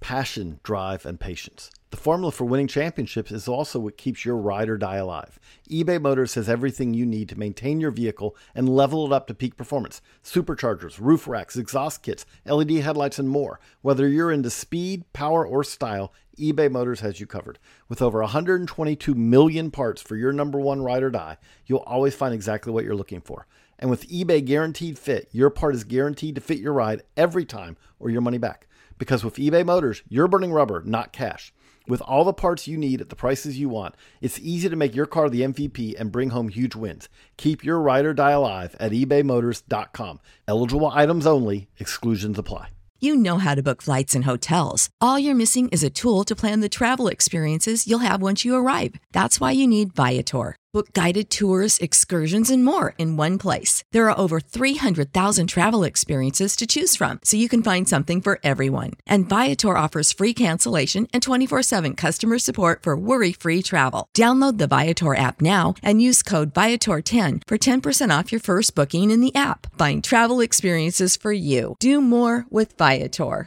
passion, drive, and patience. The formula for winning championships is also what keeps your ride or die alive. eBay Motors has everything you need to maintain your vehicle and level it up to peak performance. Superchargers, roof racks, exhaust kits, LED headlights, and more. Whether you're into speed, power, or style, eBay Motors has you covered. With over 122 million parts for your number one ride or die, you'll always find exactly what you're looking for. And with eBay Guaranteed Fit, your part is guaranteed to fit your ride every time or your money back. Because with eBay Motors, you're burning rubber, not cash. With all the parts you need at the prices you want, it's easy to make your car the MVP and bring home huge wins. Keep your ride or die alive at ebaymotors.com. Eligible items only. Exclusions apply. You know how to book flights and hotels. All you're missing is a tool to plan the travel experiences you'll have once you arrive. That's why you need Viator. Book guided tours, excursions, and more in one place. There are over 300,000 travel experiences to choose from, so you can find something for everyone. And Viator offers free cancellation and 24/7 customer support for worry-free travel. Download the Viator app now and use code Viator10 for 10% off your first booking in the app. Find travel experiences for you. Do more with Viator.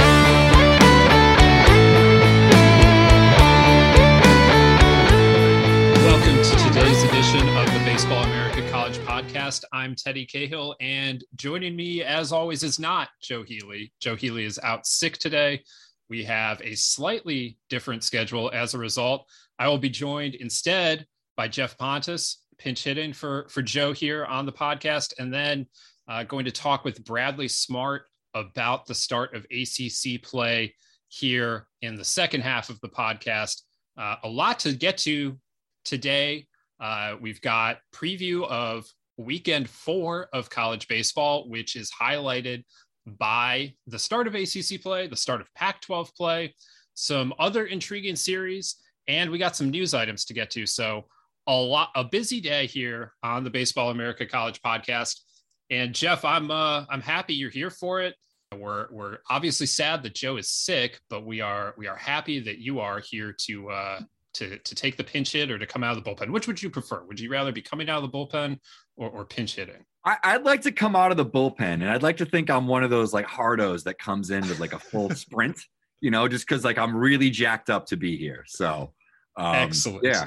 Welcome to today's edition of the Baseball America College Podcast. I'm Teddy Cahill, and joining me, as always, is not Joe Healy. Joe Healy is out sick today. We have a slightly different schedule as a result. I will be joined instead by Jeff Pontus, pinch hitting for Joe here on the podcast, and then going to talk with Bradley Smart about the start of ACC play here in the second half of the podcast. A lot to get to today. We've got preview of weekend 4 of college baseball, which is highlighted by the start of ACC play, the start of Pac-12 play, some other intriguing series, and we got some news items to get to. So a busy day here on the Baseball America College Podcast. And Jeff, I'm happy you're here for it. We're obviously sad that Joe is sick, but we are happy that you are here to take the pinch hit or to come out of the bullpen. Which would you prefer? Would you rather be coming out of the bullpen or pinch hitting? I'd like to come out of the bullpen, and I'd like to think I'm one of those like hardos that comes in with like a full sprint, just because like I'm really jacked up to be here. So excellent. Yeah.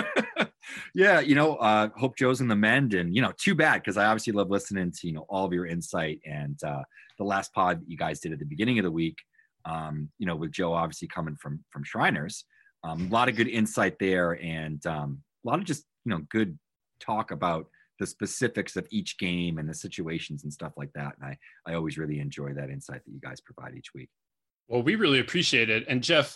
Yeah. Hope Joe's in the mend, and, too bad, because I obviously love listening to, all of your insight and the last pod that you guys did at the beginning of the week, with Joe obviously coming from Shriners. A lot of good insight there, and a lot of just, good talk about the specifics of each game and the situations and stuff like that. And I always really enjoy that insight that you guys provide each week. Well, we really appreciate it. And Jeff,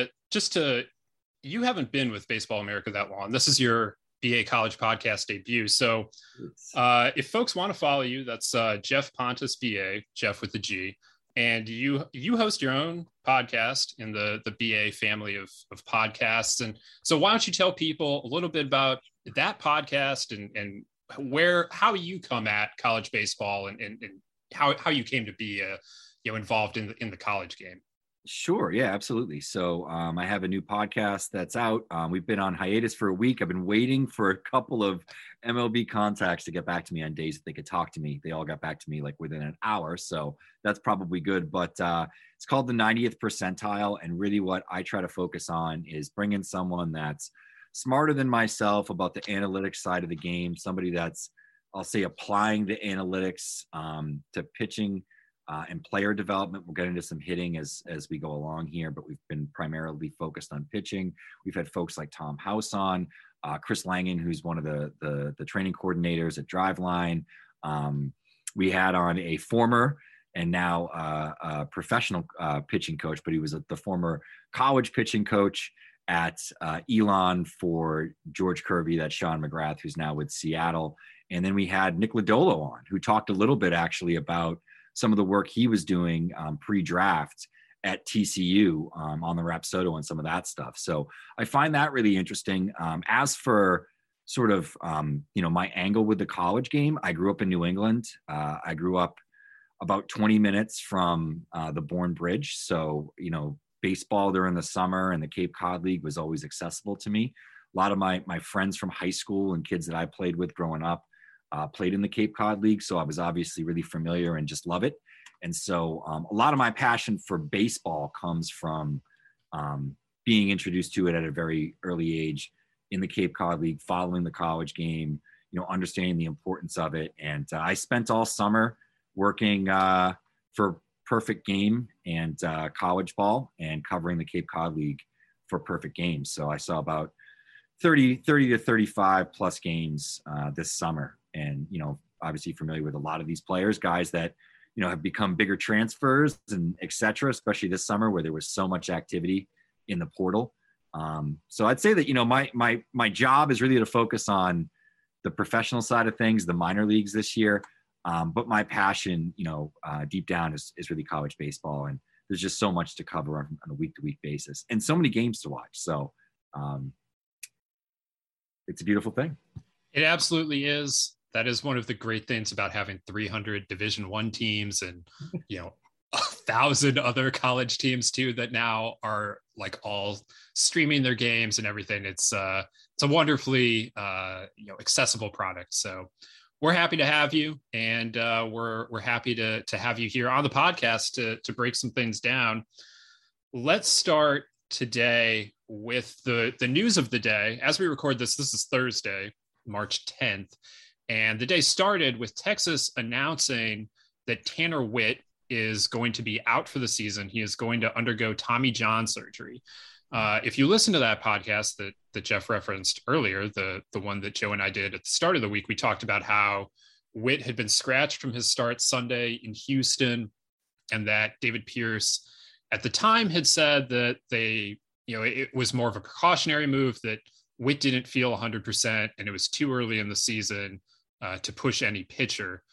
you haven't been with Baseball America that long. This is your BA College Podcast debut. So if folks want to follow you, that's Jeff Pontus, BA, Jeff with the G. And you host your own podcast in the BA family of podcasts. And so why don't you tell people a little bit about that podcast and how you come at college baseball and how you came to be involved in the college game. Sure. Yeah, absolutely. So I have a new podcast that's out. We've been on hiatus for a week. I've been waiting for a couple of MLB contacts to get back to me on days that they could talk to me. They all got back to me like within an hour. So that's probably good. But it's called the 90th Percentile. And really what I try to focus on is bringing someone that's smarter than myself about the analytics side of the game, somebody that's, I'll say, applying the analytics to pitching and player development. We'll get into some hitting as we go along here, but we've been primarily focused on pitching. We've had folks like Tom House on, Chris Langen, who's one of the training coordinators at Driveline. We had on a former and now a professional pitching coach, but he was the former college pitching coach at Elon for George Kirby. That's Sean McGrath, who's now with Seattle. And then we had Nick Lodolo on, who talked a little bit actually about some of the work he was doing pre-draft at TCU on the Rapsodo and some of that stuff. So I find that really interesting. As for sort of, my angle with the college game, I grew up in New England. I grew up about 20 minutes from the Bourne Bridge. So, baseball during the summer and the Cape Cod League was always accessible to me. A lot of my friends from high school and kids that I played with growing up played in the Cape Cod League. So I was obviously really familiar and just love it. And so a lot of my passion for baseball comes from being introduced to it at a very early age in the Cape Cod League, following the college game, understanding the importance of it. And I spent all summer working for Perfect Game and college ball and covering the Cape Cod League for Perfect Games. So I saw about 30 to 35 plus games this summer. And, obviously familiar with a lot of these players, guys that, have become bigger transfers and et cetera, especially this summer where there was so much activity in the portal. So I'd say that, my job is really to focus on the professional side of things, the minor leagues this year. But my passion, deep down is really college baseball. And there's just so much to cover on a week-to-week basis and so many games to watch. So it's a beautiful thing. It absolutely is. That is one of the great things about having 300 Division I teams and, 1,000 other college teams too, that now are like all streaming their games and everything. It's a wonderfully, accessible product. So we're happy to have you, and we're happy to have you here on the podcast to break some things down. Let's start today with the news of the day. As we record this is Thursday, March 10th. And the day started with Texas announcing that Tanner Witt is going to be out for the season. He is going to undergo Tommy John surgery. If you listen to that podcast that Jeff referenced earlier, the one that Joe and I did at the start of the week, we talked about how Witt had been scratched from his start Sunday in Houston, and that David Pierce at the time had said that it was more of a precautionary move, that Witt didn't feel 100% and it was too early in the season to push any pitcher.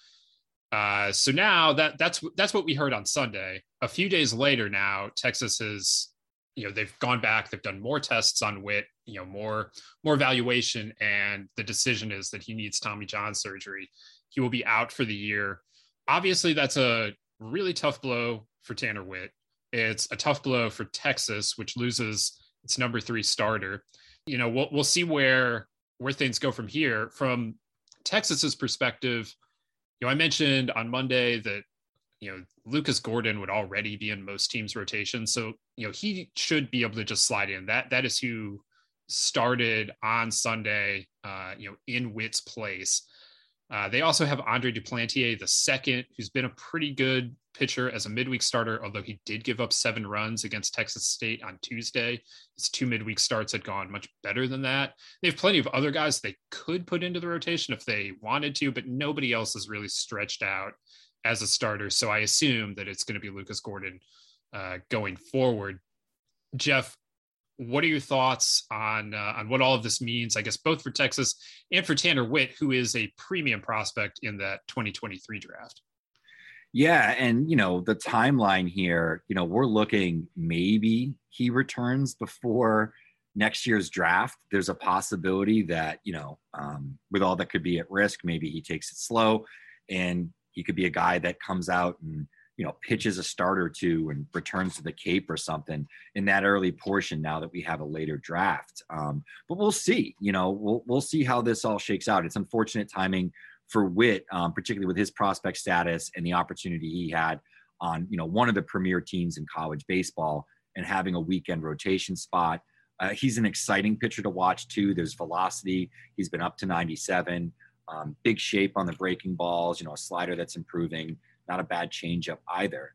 So now that's what we heard on Sunday. A few days later now, Texas has, they've gone back, they've done more tests on Witt, more evaluation, and the decision is that he needs Tommy John surgery. He will be out for the year. Obviously, that's a really tough blow for Tanner Witt. It's a tough blow for Texas, which loses its number 3 starter. We'll see where things go from here. From Texas's perspective, I mentioned on Monday that, Lucas Gordon would already be in most teams' rotation. So, he should be able to just slide in. That is who started on Sunday, in Witt's place. They also have Andre Duplantier II, who's been a pretty good pitcher as a midweek starter, although he did give up 7 runs against Texas State on Tuesday. His 2 midweek starts had gone much better than that. They have plenty of other guys they could put into the rotation if they wanted to, but nobody else is really stretched out as a starter. So I assume that it's going to be Lucas Gordon going forward. Jeff, what are your thoughts on what all of this means, I guess, both for Texas and for Tanner Witt, who is a premium prospect in that 2023 draft? Yeah. And, the timeline here, we're looking, maybe he returns before next year's draft. There's a possibility that, with all that could be at risk, maybe he takes it slow, and he could be a guy that comes out and, pitches a start or two and returns to the Cape or something in that early portion now that we have a later draft. But we'll see, we'll see how this all shakes out. It's unfortunate timing for Witt, particularly with his prospect status and the opportunity he had on, one of the premier teams in college baseball and having a weekend rotation spot. He's an exciting pitcher to watch too. There's velocity. He's been up to 97, big shape on the breaking balls, a slider that's improving, not a bad changeup either.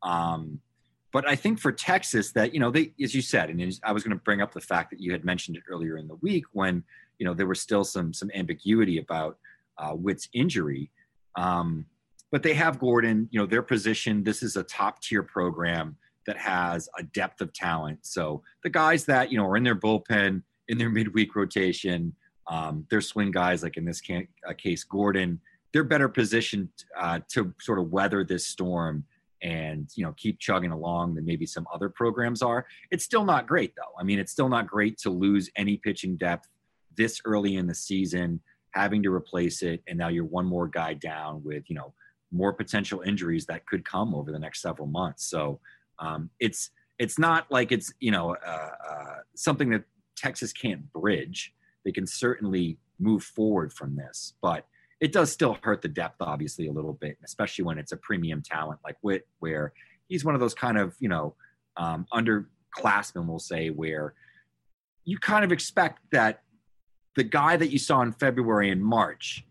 But I think for Texas that, they, as you said, and I was going to bring up the fact that you had mentioned it earlier in the week when, there was still some ambiguity about Witt's injury. But they have Gordon, their position. This is a top tier program that has a depth of talent. So the guys that, are in their bullpen, in their midweek rotation, their swing guys, like in this case, Gordon, they're better positioned to sort of weather this storm and, keep chugging along than maybe some other programs are. It's still not great, though. I mean, it's still not great to lose any pitching depth this early in the season, having to replace it. And now you're one more guy down with, more potential injuries that could come over the next several months. So it's not like it's, something that Texas can't bridge. They can certainly move forward from this, but it does still hurt the depth, obviously, a little bit, especially when it's a premium talent like Witt, where he's one of those kind of, underclassmen, we'll say, where you kind of expect that the guy that you saw in February and March,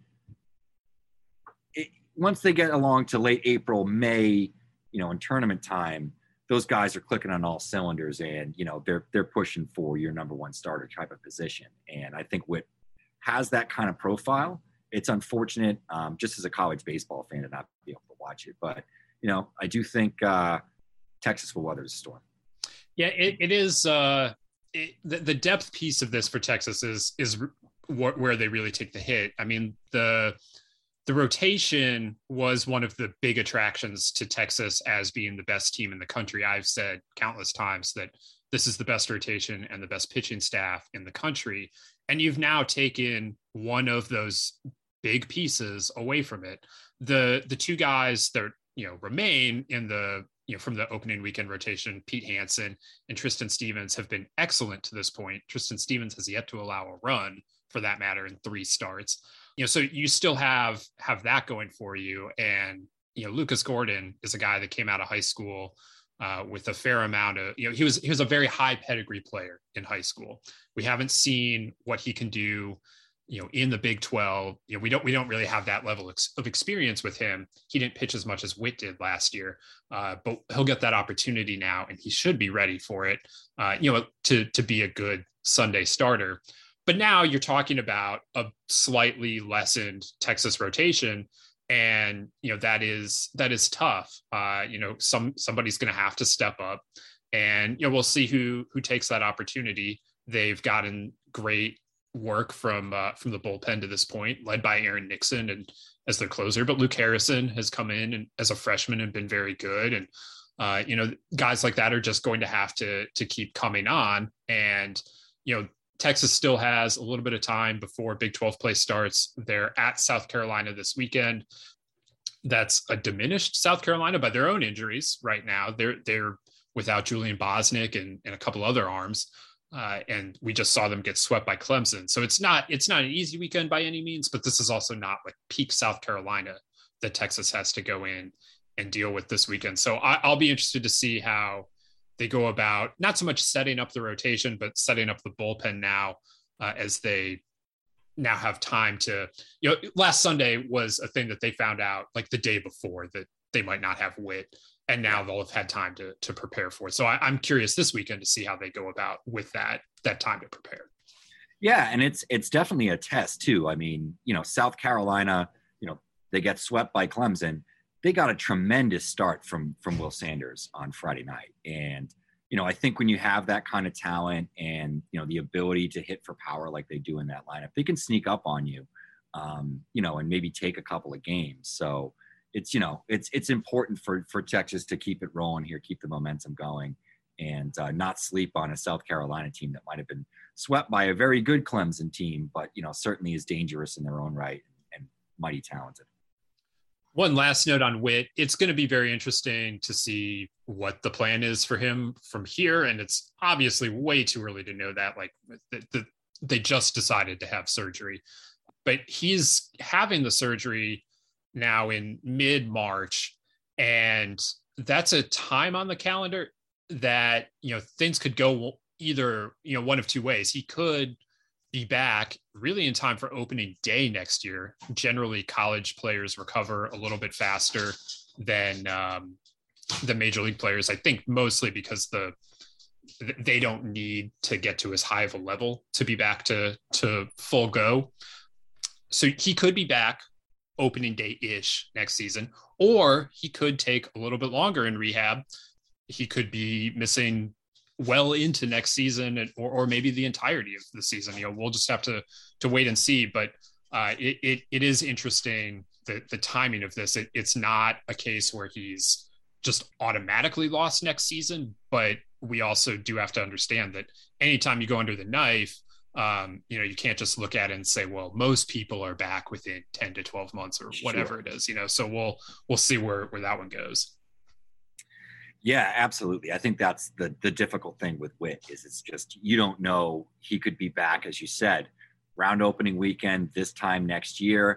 once they get along to late April, May, in tournament time, those guys are clicking on all cylinders, and they're pushing for your number one starter type of position. And I think Witt has that kind of profile. It's unfortunate, just as a college baseball fan, to not be able to watch it. But I do think Texas will weather the storm. Yeah, it is. The depth piece of this for Texas is where they really take the hit. I mean, the rotation was one of the big attractions to Texas as being the best team in the country. I've said countless times that this is the best rotation and the best pitching staff in the country. And you've now taken one of those big pieces away from it. The two guys that, remain in the, from the opening weekend rotation, Pete Hansen and Tristan Stevens, have been excellent to this point. Tristan Stevens has yet to allow a run, for that matter, in 3 starts. So you still have that going for you. And, Lucas Gordon is a guy that came out of high school with a fair amount of, he was a very high pedigree player in high school. We haven't seen what he can do, in the Big 12. We don't really have that level of experience with him. He didn't pitch as much as Witt did last year, but he'll get that opportunity now, and he should be ready for it, to be a good Sunday starter. But now you're talking about a slightly lessened Texas rotation, and that is tough. Somebody's going to have to step up, and we'll see who takes that opportunity. They've gotten great work from the bullpen to this point, led by Aaron Nixon and as their closer. But Luke Harrison has come in and as a freshman and been very good. And guys like that are just going to have to keep coming on. And Texas still has a little bit of time before Big 12 play starts. They're at South Carolina this weekend. That's a diminished South Carolina by their own injuries right now. They're without Julian Bosnick and a couple other arms. And we just saw them get swept by Clemson. So it's not an easy weekend by any means, but this is also not like peak South Carolina that Texas has to go in and deal with this weekend. So I'll be interested to see how they go about not so much setting up the rotation, but setting up the bullpen now, as they now have time to, last Sunday was a thing that they found out like the day before that they might not have Witt, and now they'll have had time to prepare for it. So I'm curious this weekend to see how they go about with that time to prepare. Yeah. And it's definitely a test too. I mean, South Carolina, they get swept by Clemson. They got a tremendous start from Will Sanders on Friday night. And, I think when you have that kind of talent and, the ability to hit for power like they do in that lineup, they can sneak up on you, and maybe take a couple of games. So it's important for Texas to keep it rolling here, keep the momentum going, and not sleep on a South Carolina team that might have been swept by a very good Clemson team, but, certainly is dangerous in their own right and mighty talented. One last note on Witt. It's going to be very interesting to see what the plan is for him from here. And it's obviously way too early to know that. Like they just decided to have surgery, but he's having the surgery now in mid-March. And that's a time on the calendar that, things could go either, one of two ways. He could be back really in time for opening day next year. Generally, college players recover a little bit faster than the major league players. I think mostly because they don't need to get to as high of a level to be back to full go. So he could be back opening day-ish next season, or he could take a little bit longer in rehab. He could be missing well into next season, or maybe the entirety of the season. We'll just have to wait and see. But it is interesting the timing of this. It's not a case where he's just automatically lost next season, but we also do have to understand that anytime you go under the knife, you can't just look at it and say, well, most people are back within 10 to 12 months or whatever it is, so we'll see where that one goes. Yeah, absolutely. I think that's the difficult thing with Witt is it's just, you don't know. He could be back, as you said, round opening weekend this time next year,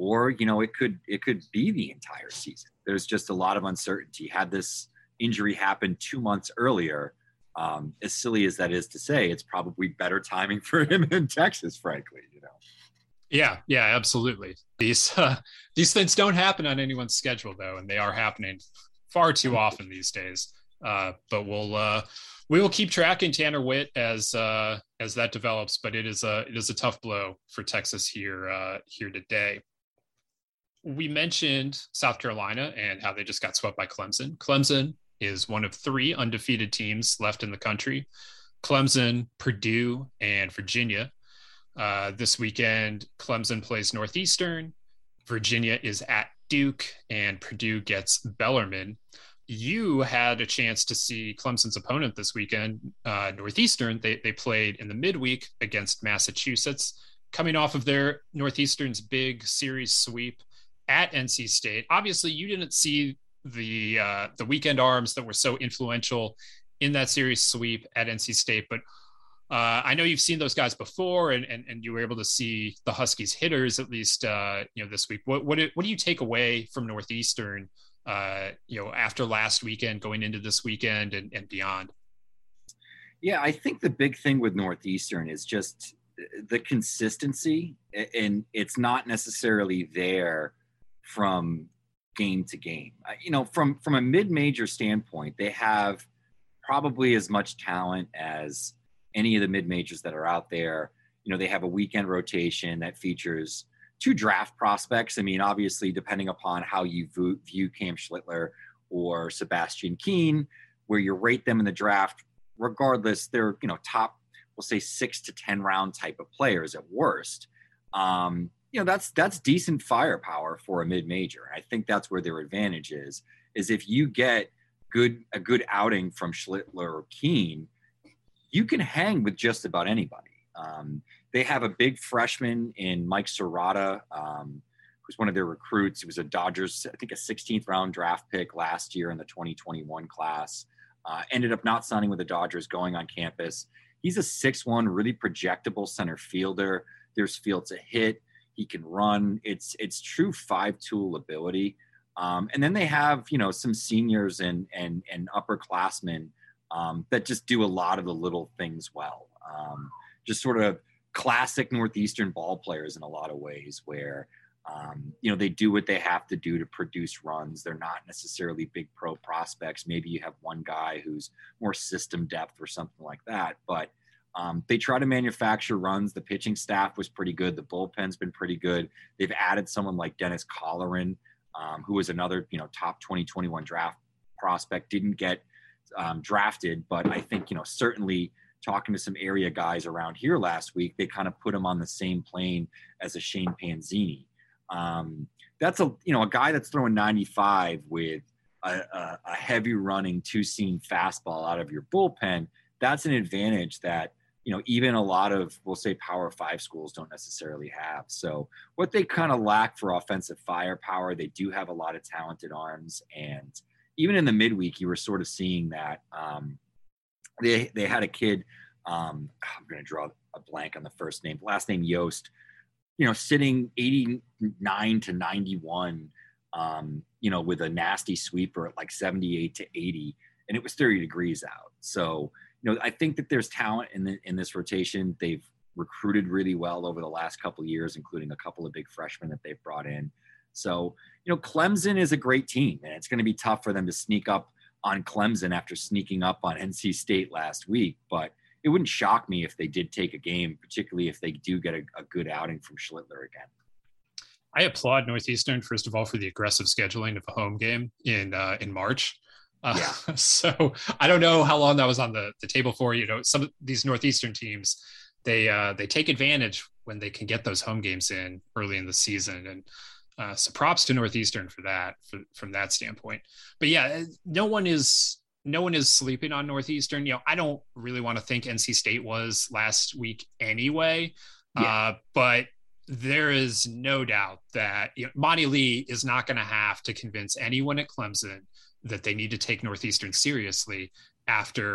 or, it could be the entire season. There's just a lot of uncertainty. Had this injury happened 2 months earlier, as silly as that is to say, it's probably better timing for him in Texas, frankly, Yeah, absolutely. These things don't happen on anyone's schedule, though, and they are happening far too often these days. But we will keep tracking Tanner Witt as that develops. But it is a tough blow for Texas here today. We mentioned South Carolina and how they just got swept by Clemson. Clemson is one of 3 undefeated teams left in the country. Clemson, Purdue, and Virginia. This weekend, Clemson plays Northeastern, Virginia is at Duke, and Purdue gets Bellarmine. You had a chance to see Clemson's opponent this weekend, Northeastern. They played in the midweek against Massachusetts, coming off of their Northeastern's big series sweep at NC State. Obviously, you didn't see the weekend arms that were so influential in that series sweep at NC State, but I know you've seen those guys before, and you were able to see the Huskies hitters at least this week. What do you take away from Northeastern after last weekend, going into this weekend and beyond? Yeah, I think the big thing with Northeastern is just the consistency, and it's not necessarily there from game to game. From a mid-major standpoint, they have probably as much talent as any of the mid-majors that are out there. They have a weekend rotation that features 2 draft prospects. I mean, obviously, depending upon how you view Cam Schlittler or Sebastian Keene, where you rate them in the draft, regardless, they're, top, we'll say 6 to 10 round type of players at worst. That's decent firepower for a mid-major. I think that's where their advantage is if you get a good outing from Schlittler or Keene, you can hang with just about anybody. They have a big freshman in Mike Serrata, who's one of their recruits. He was a Dodgers, I think a 16th round draft pick last year in the 2021 class. Ended up not signing with the Dodgers, going on campus. He's a 6'1", really projectable center fielder. There's field to hit. He can run. It's true 5-tool ability. And then they have, some seniors and upperclassmen that just do a lot of the little things well. Just sort of classic Northeastern ball players in a lot of ways where, they do what they have to do to produce runs. They're not necessarily big pro prospects. Maybe you have one guy who's more system depth or something like that, but they try to manufacture runs. The pitching staff was pretty good. The bullpen's been pretty good. They've added someone like Dennis Colleran, who was another, top 2021 draft prospect, didn't get drafted, but I think, certainly talking to some area guys around here last week, they kind of put him on the same plane as a Shane Panzini. That's a guy that's throwing 95 with a heavy running 2-seam fastball out of your bullpen. That's an advantage that, even a lot of, we'll say, Power 5 schools don't necessarily have. So what they kind of lack for offensive firepower, they do have a lot of talented arms. And even in the midweek, you were sort of seeing that. They had a kid, I'm going to draw a blank on the first name, last name Yost, sitting 89 to 91, with a nasty sweeper at like 78 to 80, and it was 30 degrees out. So, I think that there's talent in this rotation. They've recruited really well over the last couple of years, including a couple of big freshmen that they've brought in. So, Clemson is a great team, and it's going to be tough for them to sneak up on Clemson after sneaking up on NC State last week. But it wouldn't shock me if they did take a game, particularly if they do get a good outing from Schlittler again. I applaud Northeastern, first of all, for the aggressive scheduling of a home game in March. So I don't know how long that was on the table for. Some of these Northeastern teams, they take advantage when they can get those home games in early in the season. And so props to Northeastern for that, from that standpoint. But yeah, no one is sleeping on Northeastern. I don't really want to think NC State was last week anyway. Yeah. But there is no doubt that Monty Lee is not going to have to convince anyone at Clemson that they need to take Northeastern seriously after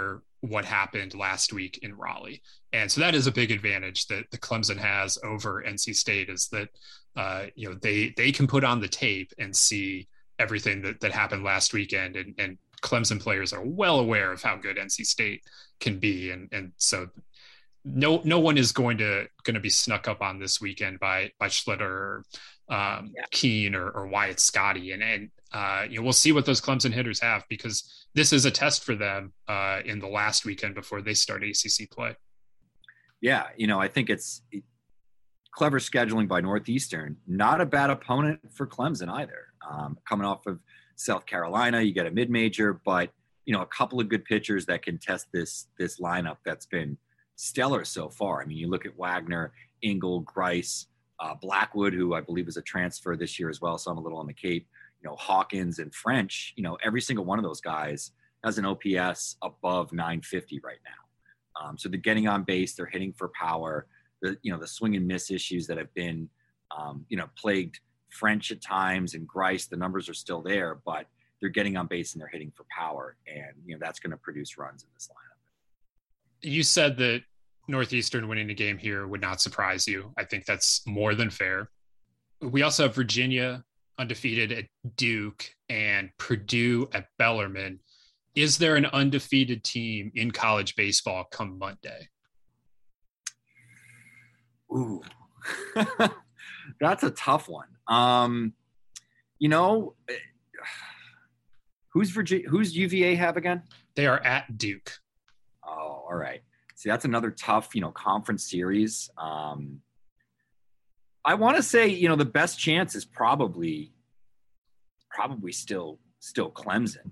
what happened last week in Raleigh. And so that is a big advantage that the Clemson has over NC State, is that, they can put on the tape and see everything that happened last weekend. And Clemson players are well aware of how good NC State can be. And so no one is going to be snuck up on this weekend by Schlitter or Keene or Wyatt Scotty. And we'll see what those Clemson hitters have, because this is a test for them in the last weekend before they start ACC play. Yeah, I think it's clever scheduling by Northeastern. Not a bad opponent for Clemson either. Coming off of South Carolina, you get a mid-major, but a couple of good pitchers that can test this lineup that's been stellar so far. I mean, you look at Wagner, Engel, Grice, Blackwood, who I believe is a transfer this year as well, so I'm a little on the Cape. Hawkins and French. Every single one of those guys has an OPS above 950 right now. So they're getting on base, they're hitting for power. The swing and miss issues that have been plagued French at times and Grice, the numbers are still there, but they're getting on base and they're hitting for power, and that's going to produce runs in this lineup. You said that Northeastern winning the game here would not surprise you. I think that's more than fair. We also have Virginia undefeated at Duke and Purdue at Bellarmine. Is there an undefeated team in college baseball come Monday? Ooh, that's a tough one. Who's UVA have again? They are at Duke. Oh, all right. See, that's another tough, conference series. I want to say, the best chance is probably still Clemson.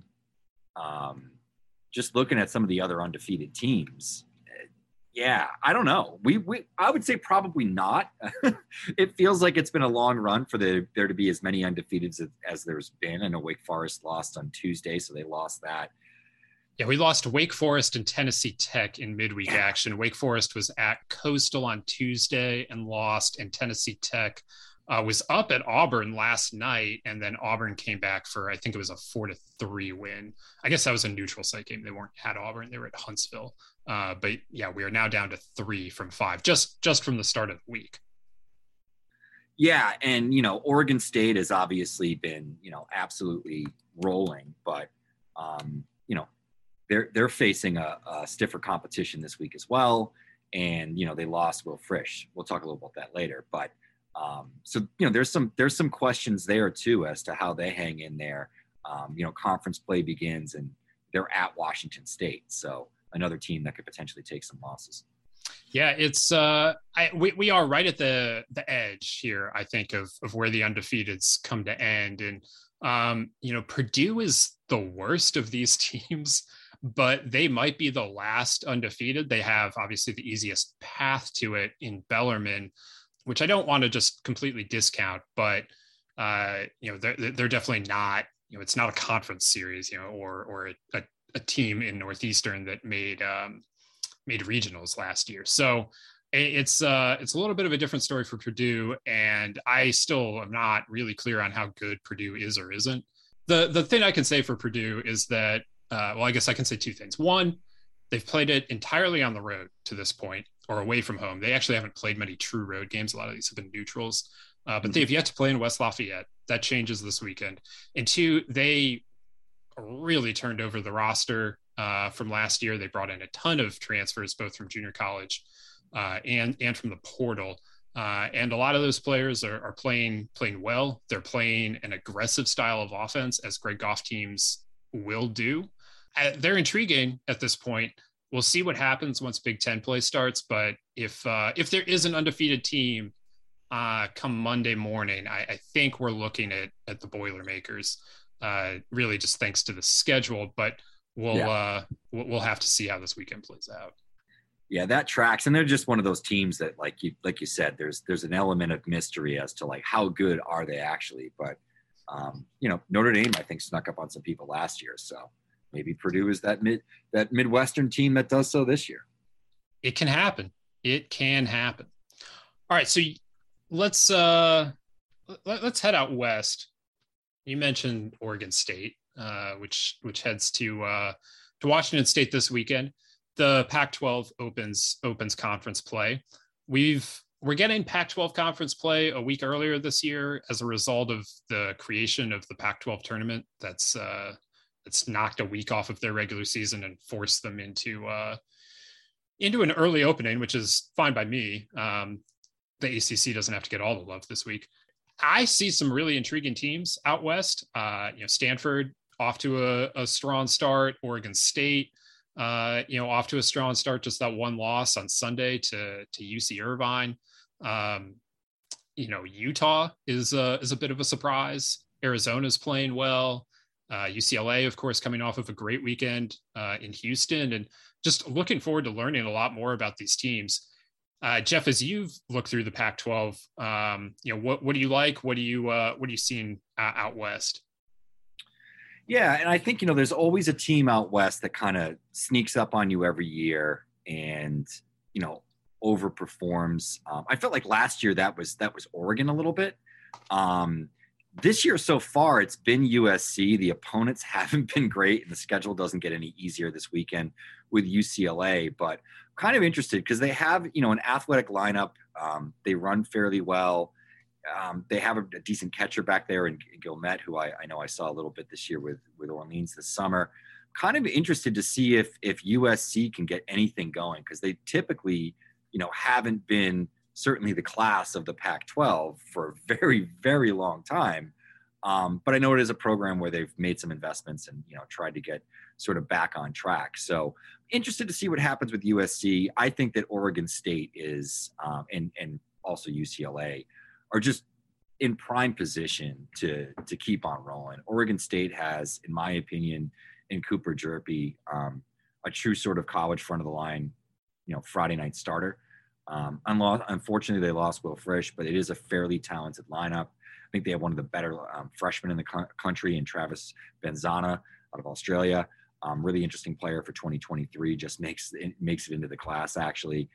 Just looking at some of the other undefeated teams. Yeah, I don't know. I would say probably not. It feels like it's been a long run for there to be as many undefeateds as there's been. I know Wake Forest lost on Tuesday, so they lost that. Yeah, we lost Wake Forest and Tennessee Tech in midweek action. Wake Forest was at Coastal on Tuesday and lost, and Tennessee Tech was up at Auburn last night, and then Auburn came back for, I think it was a 4-3 win. I guess that was a neutral site game. They weren't at Auburn. They were at Huntsville. But yeah, we are now down to 3 from 5, just from the start of the week. Yeah, and, Oregon State has obviously been, absolutely rolling, but, they're facing a stiffer competition this week as well. And, they lost Will Frisch. We'll talk a little about that later. But so, there's some questions there too as to how they hang in there. Conference play begins and they're at Washington State. So another team that could potentially take some losses. Yeah, it's we are right at the edge here, I think, of where the undefeateds come to end. And, Purdue is the worst of these teams, but they might be the last undefeated. They have obviously the easiest path to it in Bellarmine, which I don't want to just completely discount, but they're definitely not, it's not a conference series, or a team in Northeastern that made regionals last year. So it's a little bit of a different story for Purdue, and I still am not really clear on how good Purdue is or isn't. The thing I can say for Purdue is that, I guess I can say two things. One, they've played it entirely on the road to this point, or away from home. They actually haven't played many true road games. A lot of these have been neutrals, but they've yet to play in West Lafayette. That changes this weekend. And two, they really turned over the roster from last year. They brought in a ton of transfers, both from junior college and from the portal. And a lot of those players are playing well. They're playing an aggressive style of offense, as Greg Goff teams will do. They're intriguing at this point. We'll see what happens once Big Ten play starts. But if there is an undefeated team come Monday morning, I think we're looking at the Boilermakers, really just thanks to the schedule. But we'll have to see how this weekend plays out. Yeah, that tracks. And they're just one of those teams that, like you said, there's an element of mystery as to how good are they actually. But Notre Dame, I think, snuck up on some people last year. So maybe Purdue is that Midwestern team that does so this year. It can happen. It can happen. All right, so let's head out west. You mentioned Oregon State, which heads to Washington State this weekend. the Pac-12 opens conference play. We're getting Pac-12 conference play a week earlier this year as a result of the creation of the Pac-12 tournament. That's knocked a week off of their regular season and forced them into an early opening, which is fine by me. The ACC doesn't have to get all the love this week. I see some really intriguing teams out west. Stanford off to a strong start. Oregon State, off to a strong start. Just that one loss on Sunday to UC Irvine. Utah is a bit of a surprise. Arizona's playing well. UCLA, of course, coming off of a great weekend in Houston, and just looking forward to learning a lot more about these teams. Jeff, as you've looked through the Pac-12, what do you like? What are you seeing out west? Yeah, and I think there's always a team out west that kind of sneaks up on you every year and overperforms. I felt like last year that was Oregon a little bit. This year so far, it's been USC. The opponents haven't been great, and the schedule doesn't get any easier this weekend with UCLA. But kind of interested because they have, an athletic lineup. They run fairly well. They have a decent catcher back there in Gilmet, who I know I saw a little bit this year with Orleans this summer. Kind of interested to see if USC can get anything going because they typically, haven't been certainly the class of the Pac-12 for a very, very long time. But I know it is a program where they've made some investments and, tried to get sort of back on track. So interested to see what happens with USC. I think that Oregon State is, and also UCLA are just in prime position to keep on rolling. Oregon State has, in my opinion, in Cooper Jerpy, a true sort of college front of the line, Friday night starter. Unfortunately, they lost Will Frisch, but it is a fairly talented lineup. I think they have one of the better freshmen in the country in Travis Benzana out of Australia. Really interesting player for 2023, just makes it into the class, actually.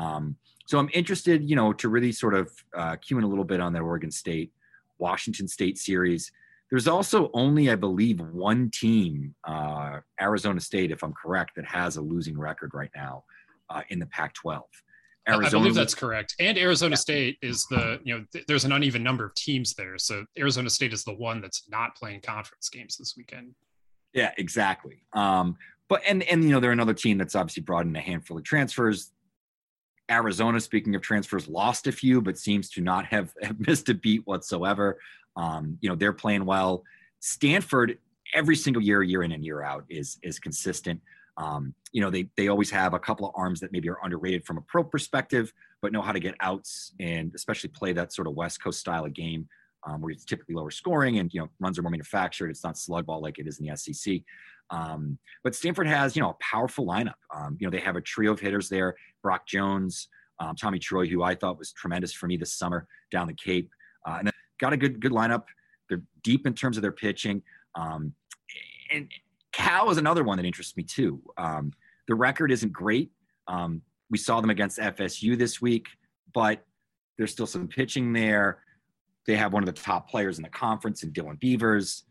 So I'm interested, to really sort of cue in a little bit on that Oregon State, Washington State series. There's also only, I believe, one team, Arizona State, if I'm correct, that has a losing record right now in the Pac-12. I believe that's correct. And Arizona State is there's an uneven number of teams there. So Arizona State is the one that's not playing conference games this weekend. Yeah, exactly. But they're another team that's obviously brought in a handful of transfers. Arizona, speaking of transfers, lost a few, but seems to not have missed a beat whatsoever. They're playing well. Stanford, every single year in and year out, is consistent. They always have a couple of arms that maybe are underrated from a pro perspective, but know how to get outs and especially play that sort of West Coast style of game where it's typically lower scoring and, runs are more manufactured. It's not slug ball like it is in the SEC. But Stanford has, a powerful lineup. They have a trio of hitters there, Brock Jones, Tommy Troy, who I thought was tremendous for me this summer down the Cape. And then got a good lineup. They're deep in terms of their pitching. And Cal is another one that interests me too. The record isn't great. We saw them against FSU this week, but there's still some pitching there. They have one of the top players in the conference in Dylan Beavers.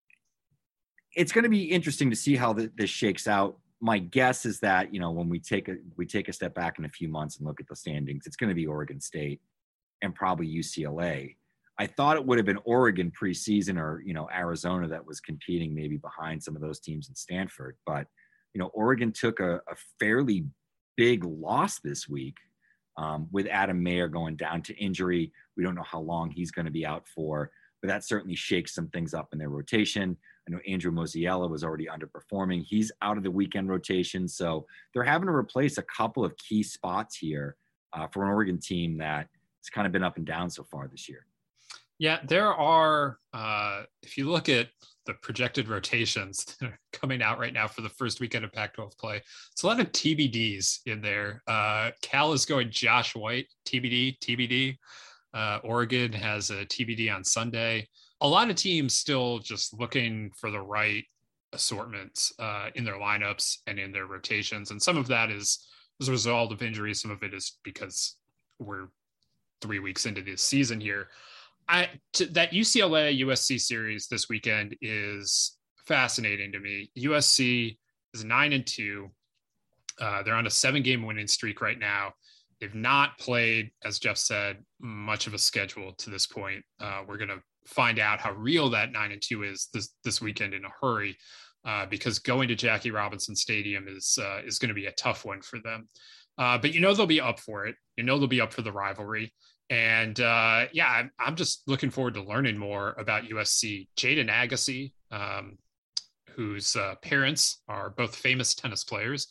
It's going to be interesting to see how this shakes out. My guess is that, when we take a step back in a few months and look at the standings, it's going to be Oregon State and probably UCLA. I thought it would have been Oregon preseason or, Arizona that was competing maybe behind some of those teams in Stanford. But, Oregon took a fairly big loss this week with Adam Mayer going down to injury. We don't know how long he's going to be out for, but that certainly shakes some things up in their rotation. I know Andrew Mosiella was already underperforming. He's out of the weekend rotation. So they're having to replace a couple of key spots here for an Oregon team that has kind of been up and down so far this year. Yeah, there are, if you look at the projected rotations that are coming out right now for the first weekend of Pac-12 play, it's a lot of TBDs in there. Cal is going Josh White, TBD. Oregon has a TBD on Sunday. A lot of teams still just looking for the right assortments in their lineups and in their rotations. And some of that is as a result of injuries. Some of it is because we're 3 weeks into this season here. That UCLA USC series this weekend is fascinating to me. USC is 9-2. They're on a 7-game winning streak right now. They've not played, as Jeff said, much of a schedule to this point. We're going to find out how real that 9-2 is this weekend in a hurry, because going to Jackie Robinson Stadium is going to be a tough one for them. But they'll be up for it. They'll be up for the rivalry. And I'm just looking forward to learning more about USC. Jaden Agassi, whose parents are both famous tennis players,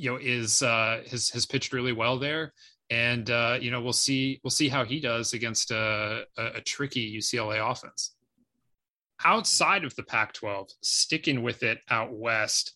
has pitched really well there. And we'll see how he does against a tricky UCLA offense. Outside of the Pac-12, sticking with it out west,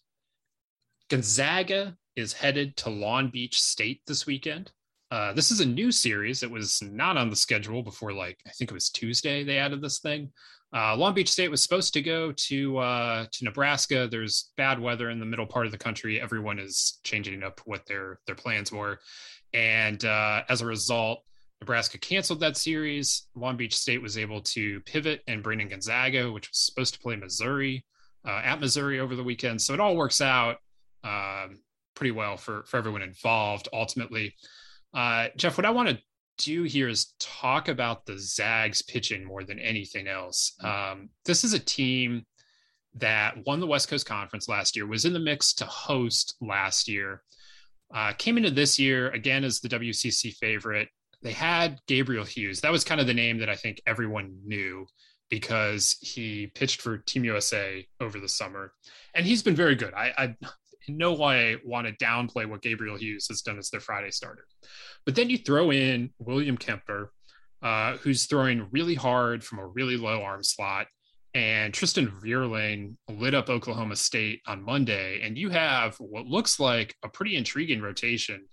Gonzaga is headed to Long Beach State this weekend. This is a new series. It was not on the schedule before, I think it was Tuesday they added this thing. Long Beach State was supposed to go to Nebraska. There's bad weather in the middle part of the country. Everyone is changing up what their plans were. And as a result, Nebraska canceled that series. Long Beach State was able to pivot and bring in Gonzaga, which was supposed to play Missouri at Missouri over the weekend. So it all works out pretty well for everyone involved ultimately. Jeff, what I want to do here is talk about the Zags pitching more than anything else. This is a team that won the West Coast Conference last year, was in the mix to host last year, came into this year again as the WCC favorite. They had Gabriel Hughes. That was kind of the name that I think everyone knew because he pitched for Team USA over the summer, and he's been very good. I in no way want to downplay what Gabriel Hughes has done as their Friday starter. But then you throw in William Kempner, who's throwing really hard from a really low arm slot, and Tristan Vierling lit up Oklahoma State on Monday, and you have what looks like a pretty intriguing rotation.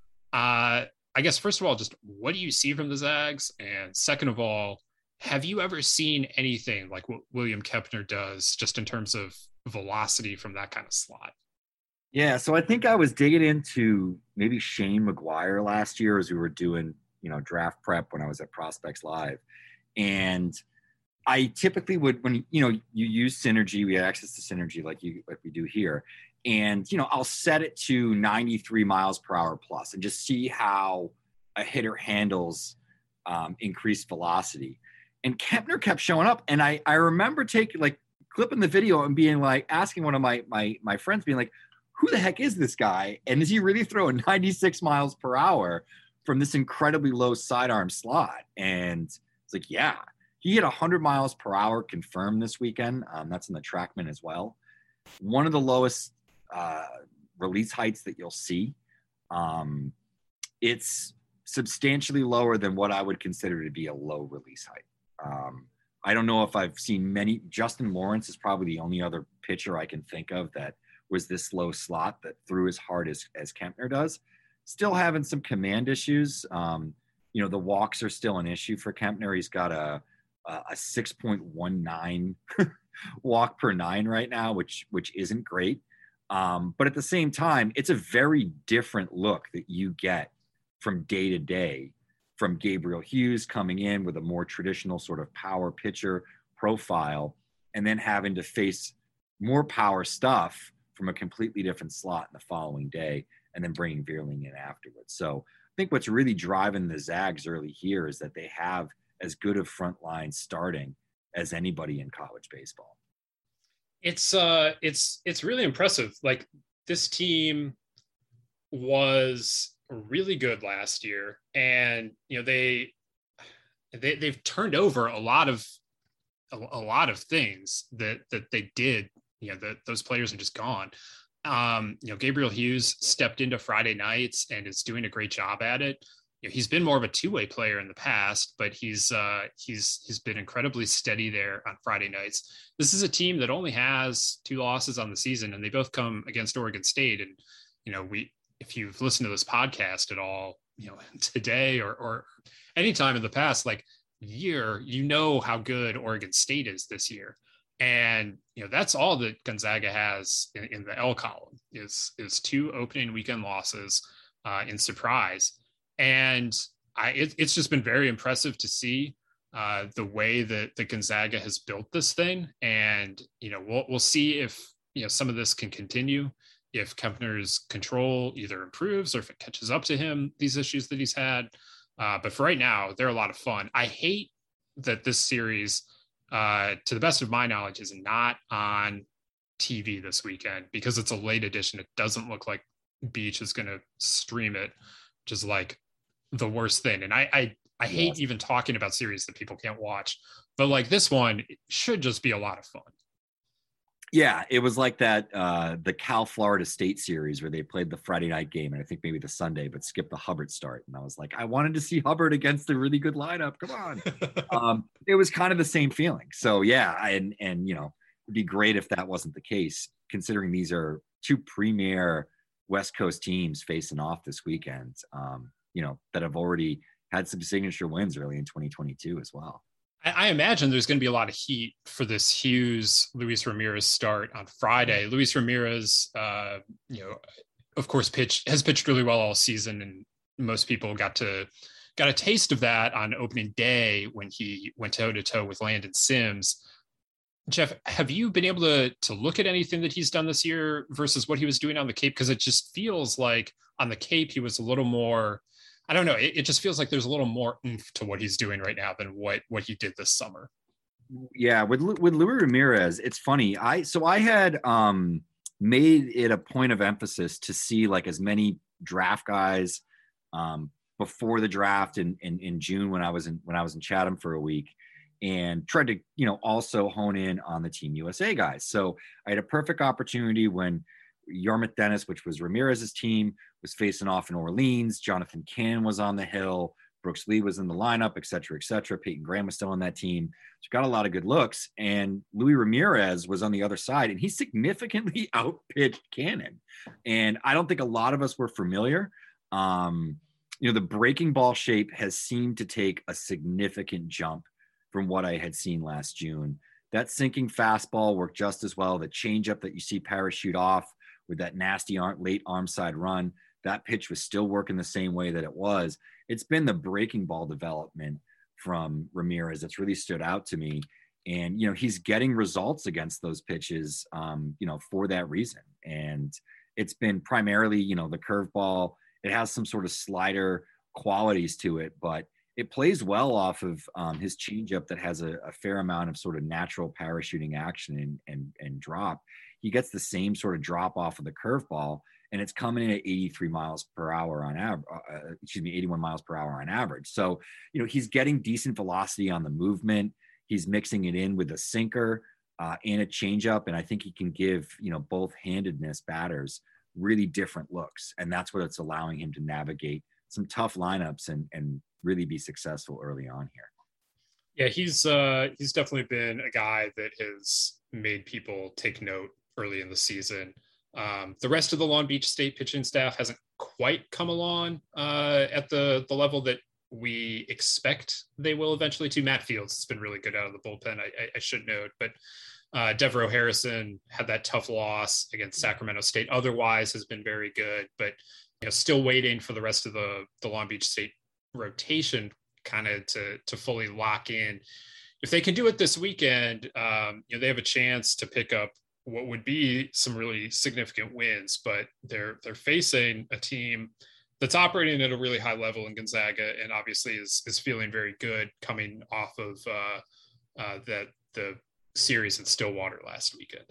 I guess, first of all, just what do you see from the Zags? And second of all, have you ever seen anything like what William Kempner does just in terms of velocity from that kind of slot? Yeah, so I think I was digging into maybe Shane McGuire last year as we were doing, draft prep when I was at Prospects Live. And I typically would, when, you use Synergy, we have access to Synergy like we do here. And, I'll set it to 93 miles per hour plus and just see how a hitter handles increased velocity. And Kempner kept showing up. And I remember clipping the video and being asking one of my friends, being like, who the heck is this guy? And is he really throwing 96 miles per hour from this incredibly low sidearm slot? And it's like, yeah, he hit 100 miles per hour confirmed this weekend. That's in the TrackMan as well. One of the lowest release heights that you'll see. It's substantially lower than what I would consider to be a low release height. I don't know if I've seen many. Justin Lawrence is probably the only other pitcher I can think of that was this low slot that threw as hard as Kempner does. Still having some command issues. The walks are still an issue for Kempner. He's got a 6.19 walk per 9 right now, which isn't great. But at the same time, it's a very different look that you get from day to day from Gabriel Hughes coming in with a more traditional sort of power pitcher profile and then having to face more power stuff from a completely different slot in the following day and then bringing Vierling in afterwards. So I think what's really driving the Zags early here is that they have as good of front line starting as anybody in college baseball. It's really impressive. Like, this team was really good last year, and they've turned over a lot of things that they did. Those players are just gone. Gabriel Hughes stepped into Friday nights and is doing a great job at it. He's been more of a two-way player in the past, but he's been incredibly steady there on Friday nights. This is a team that only has 2 losses on the season, and they both come against Oregon State. And, if you've listened to this podcast at all, today or any time in the past, year, how good Oregon State is this year. And, that's all that Gonzaga has in the L column is 2 opening weekend losses in Surprise. And it's just been very impressive to see the way that Gonzaga has built this thing. And, we'll see if, some of this can continue if Kempner's control either improves or if it catches up to him, these issues that he's had. But for right now, they're a lot of fun. I hate that this series, to the best of my knowledge, is not on TV this weekend because it's a late edition. It doesn't look like Beach is going to stream it, which is like the worst thing. And I hate even talking about series that people can't watch, but like this one, it should just be a lot of fun. Yeah, it was like that, the Cal Florida State series where they played the Friday night game and I think maybe the Sunday, but skipped the Hubbard start. And I was like, I wanted to see Hubbard against a really good lineup. Come on. It was kind of the same feeling. So yeah, and you know, it'd be great if that wasn't the case, considering these are two premier West Coast teams facing off this weekend, you know, that have already had some signature wins early in 2022 as well. I imagine there's going to be a lot of heat for this Hughes Luis Ramirez start on Friday. Luis Ramirez, you know, of course, has pitched really well all season, and most people got a taste of that on opening day when he went toe to toe with Landon Sims. Jeff, have you been able to look at anything that he's done this year versus what he was doing on the Cape? Because it just feels like on the Cape he was a little more. I don't know. It just feels like there's a little more oomph to what he's doing right now than what he did this summer. Yeah, with Luis Ramirez, it's funny. I had made it a point of emphasis to see like as many draft guys before the draft in June when I was in Chatham for a week, and tried to, you know, also hone in on the Team USA guys. So I had a perfect opportunity when Yarmouth Dennis, which was Ramirez's team, was facing off in Orleans. Jonathan Cannon was on the hill. Brooks Lee was in the lineup, et cetera, et cetera. Peyton Graham was still on that team. So got a lot of good looks. And Luis Ramirez was on the other side, and he significantly outpitched Cannon. And I don't think a lot of us were familiar. You know, the breaking ball shape has seemed to take a significant jump from what I had seen last June. That sinking fastball worked just as well. The changeup that you see parachute off with that nasty late arm side run, that pitch was still working the same way that it was. It's been the breaking ball development from Ramirez that's really stood out to me. And, you know, he's getting results against those pitches, you know, for that reason. And it's been primarily, you know, the curveball. It has some sort of slider qualities to it, but it plays well off of his changeup that has a fair amount of sort of natural parachuting action and drop. He gets the same sort of drop off of the curveball, and it's coming in at 83 miles per hour on average, 81 miles per hour on average. So, you know, he's getting decent velocity on the movement. He's mixing it in with a sinker and a changeup. And I think he can give, you know, both handedness batters really different looks. And that's what it's allowing him to navigate some tough lineups and really be successful early on here. Yeah, he's definitely been a guy that has made people take note early in the season. The rest of the Long Beach State pitching staff hasn't quite come along at the level that we expect they will eventually to. Matt Fields has been really good out of the bullpen, I should note, but Devereaux Harrison had that tough loss against Sacramento State. Otherwise has been very good, but you know, still waiting for the rest of the Long Beach State rotation kind of to fully lock in. If they can do it this weekend, you know, they have a chance to pick up what would be some really significant wins, but they're facing a team that's operating at a really high level in Gonzaga, and obviously is feeling very good coming off of the series in Stillwater last weekend.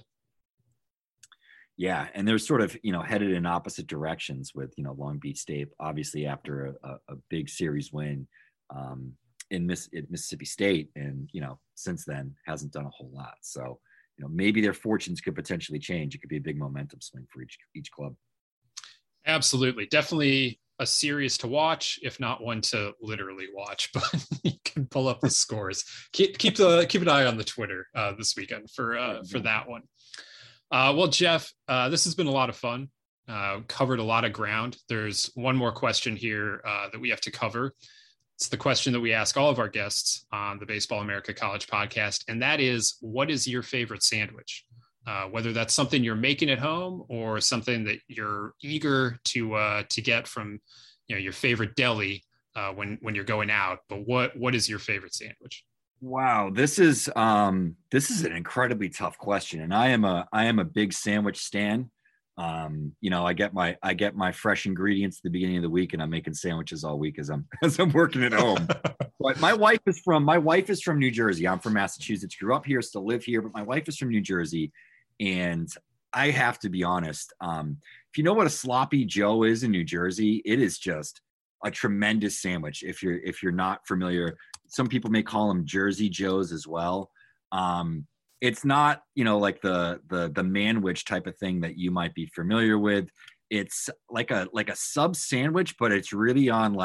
Yeah, and they're sort of, you know, headed in opposite directions with, you know, Long Beach State, obviously after a big series win in Mississippi State, and, you know, since then hasn't done a whole lot. So, you know, maybe their fortunes could potentially change. It could be a big momentum swing for each club. Absolutely. Definitely a series to watch, if not one to literally watch, but you can pull up the scores. Keep an eye on the Twitter this weekend for that one. Well, Jeff, this has been a lot of fun. Covered a lot of ground. There's one more question here that we have to cover. It's the question that we ask all of our guests on the Baseball America College podcast, and that is, what is your favorite sandwich? Whether that's something you're making at home or something that you're eager to get from, you know, your favorite deli when you're going out. But what is your favorite sandwich? Wow, this is an incredibly tough question, and I am a big sandwich stan. I get my fresh ingredients at the beginning of the week, and I'm making sandwiches all week as I'm working at home. But my wife is from New Jersey. I'm from Massachusetts, grew up here, still live here, but my wife is from New Jersey. And I have to be honest, if you know what a sloppy Joe is in New Jersey, it is just a tremendous sandwich. If you're not familiar, some people may call them Jersey Joes as well. It's not, like the manwich type of thing that you might be familiar with. It's like a sub sandwich, but it's really on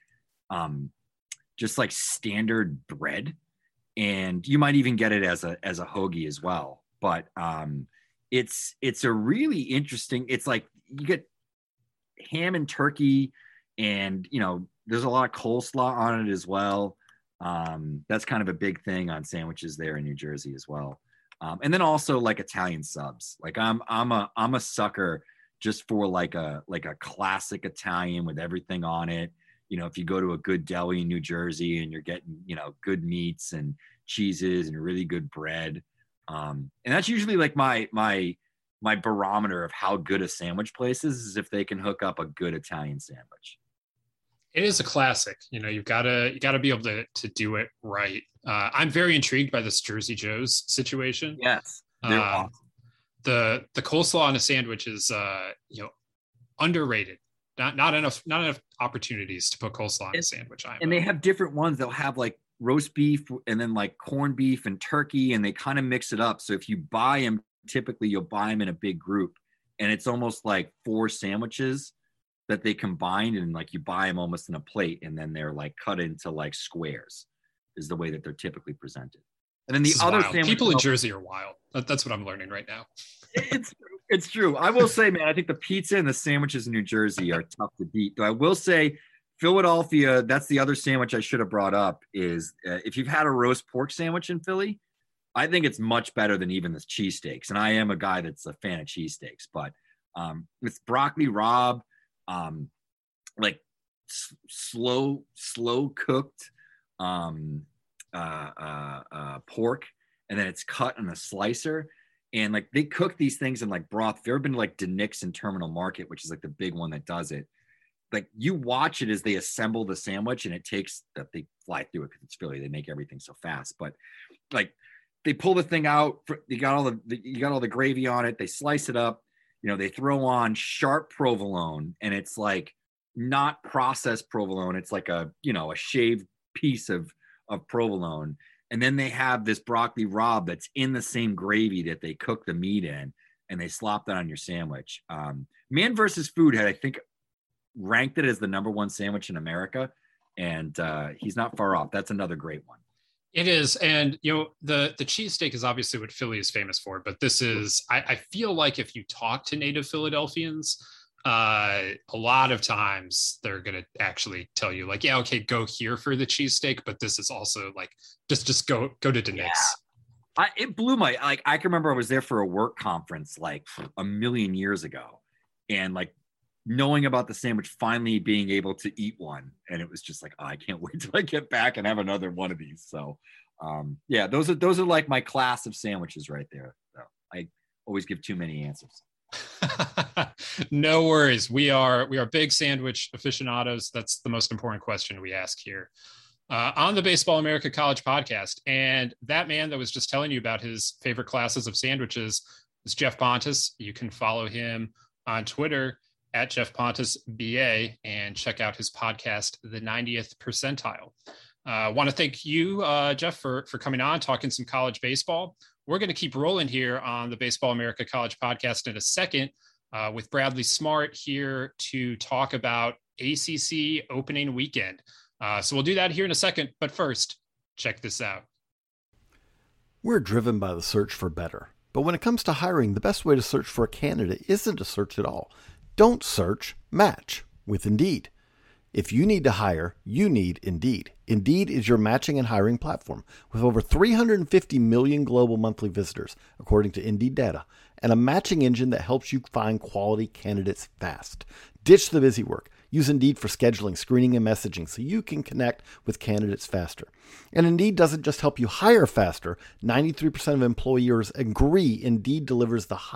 just like standard bread. And you might even get it as a hoagie as well. But it's a really interesting, it's like you get ham and turkey, and there's a lot of coleslaw on it as well. That's kind of a big thing on sandwiches there in New Jersey as well. And then also like Italian subs. Like I'm a sucker just for like a classic Italian with everything on it. If you go to a good deli in New Jersey and you're getting, good meats and cheeses and really good bread. And that's usually like my barometer of how good a sandwich place is if they can hook up a good Italian sandwich. It is a classic. You've got to be able to do it right. I'm very intrigued by this Jersey Joe's situation. Yes, they're awesome. The coleslaw on a sandwich is underrated. Not enough opportunities to put coleslaw on a sandwich. And they have different ones. They'll have like roast beef and then like corned beef and turkey, and they kind of mix it up. So if you buy them, typically you'll buy them in a big group, and it's almost like 4 sandwiches that they combine, and like you buy them almost in a plate, and then they're like cut into like squares is the way that they're typically presented. And then the other sandwich, people in Jersey are wild. That's what I'm learning right now. It's true. I will say, man, I think the pizza and the sandwiches in New Jersey are tough to beat. Though I will say Philadelphia, that's the other sandwich I should have brought up, is if you've had a roast pork sandwich in Philly, I think it's much better than even the cheesesteaks. And I am a guy that's a fan of cheesesteaks, but it's broccoli rabe, like slow cooked pork, and then it's cut in a slicer. And like they cook these things in like broth. If you've ever been to like DeNick's in Terminal Market, which is like the big one that does it, like you watch it as they assemble the sandwich, and it takes that they fly through it because it's Philly. They make everything so fast, but like they pull the thing out. You got all the gravy on it. They slice it up. They throw on sharp provolone, and it's like not processed provolone. It's like a shaved piece of provolone. And then they have this broccoli rabe that's in the same gravy that they cook the meat in, and they slop that on your sandwich. Man vs. Food had, I think, ranked it as the #1 sandwich in America, and he's not far off. That's another great one. It is. And, the cheesesteak is obviously what Philly is famous for, but this is, I feel like if you talk to native Philadelphians, a lot of times they're going to actually tell you like, yeah, okay, go here for the cheesesteak, but this is also like, just go to DeNick's. Yeah. It blew I can remember I was there for a work conference like a million years ago, and like knowing about the sandwich, finally being able to eat one. And it was just like, I can't wait till I get back and have another one of these. So yeah, those are like my class of sandwiches right there. So I always give too many answers. No worries. We are big sandwich aficionados. That's the most important question we ask here on the Baseball America College podcast. And that man that was just telling you about his favorite classes of sandwiches is Jeff Pontus. You can follow him on Twitter at Jeff Pontus BA and check out his podcast, The 90th Percentile. I want to thank you, Jeff, for coming on, talking some college baseball. We're going to keep rolling here on the Baseball America College podcast in a second with Bradley Smart here to talk about ACC opening weekend. So we'll do that here in a second. But first, check this out. We're driven by the search for better. But when it comes to hiring, the best way to search for a candidate isn't to search at all. Don't search, match with Indeed. If you need to hire, you need Indeed. Indeed is your matching and hiring platform with over 350 million global monthly visitors, according to Indeed data, and a matching engine that helps you find quality candidates fast. Ditch the busy work. Use Indeed for scheduling, screening, and messaging so you can connect with candidates faster. And Indeed doesn't just help you hire faster. 93% of employers agree Indeed delivers the highest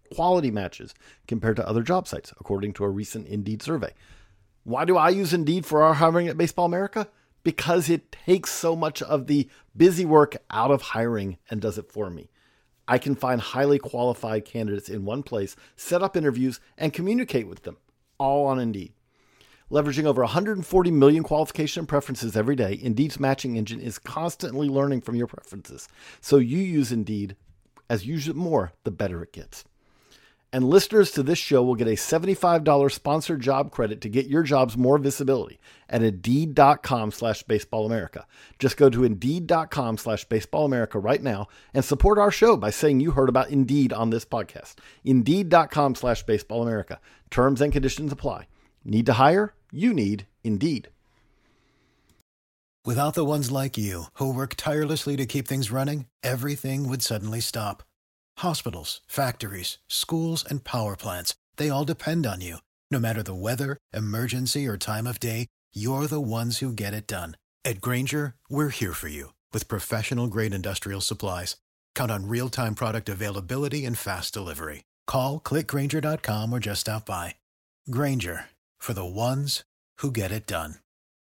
quality matches compared to other job sites, according to a recent Indeed survey. Why do I use Indeed for our hiring at Baseball America? Because it takes so much of the busy work out of hiring and does it for me. I can find highly qualified candidates in one place, set up interviews, and communicate with them, all on Indeed. Leveraging over 140 million qualification and preferences every day, Indeed's matching engine is constantly learning from your preferences. So you use Indeed. As you use it more, the better it gets. And listeners to this show will get a $75 sponsored job credit to get your jobs more visibility at Indeed.com/BaseballAmerica. Just go to Indeed.com/BaseballAmerica right now and support our show by saying you heard about Indeed on this podcast. Indeed.com/BaseballAmerica. Terms and conditions apply. Need to hire? You need Indeed. Without the ones like you, who work tirelessly to keep things running, everything would suddenly stop. Hospitals, factories, schools, and power plants, they all depend on you. No matter the weather, emergency, or time of day, you're the ones who get it done. At Grainger, we're here for you with professional-grade industrial supplies. Count on real-time product availability and fast delivery. Call, click Grainger.com, or just stop by. Grainger, for the ones who get it done.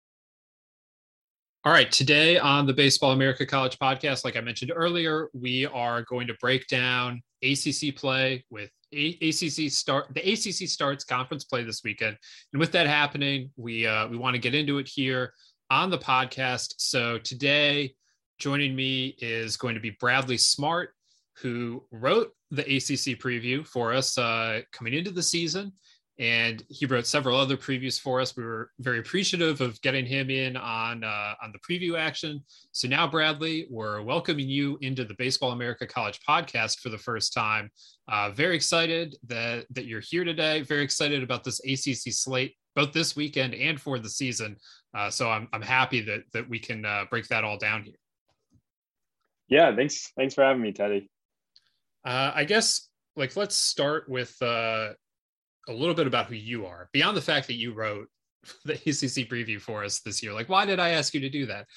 All right, today on the Baseball America College podcast, like I mentioned earlier, we are going to break down ACC play with the ACC starts conference play this weekend. And with that happening, we want to get into it here on the podcast. So today, joining me is going to be Bradley Smart, who wrote the ACC preview for us coming into the season. And he wrote several other previews for us. We were very appreciative of getting him in on the preview action. So now, Bradley, we're welcoming you into the Baseball America College podcast for the first time. Very excited that you're here today. Very excited about this ACC slate, both this weekend and for the season. So I'm happy that we can break that all down here. Yeah, thanks for having me, Teddy. I guess let's start with a little bit about who you are, beyond the fact that you wrote the ACC preview for us this year. Why did I ask you to do that?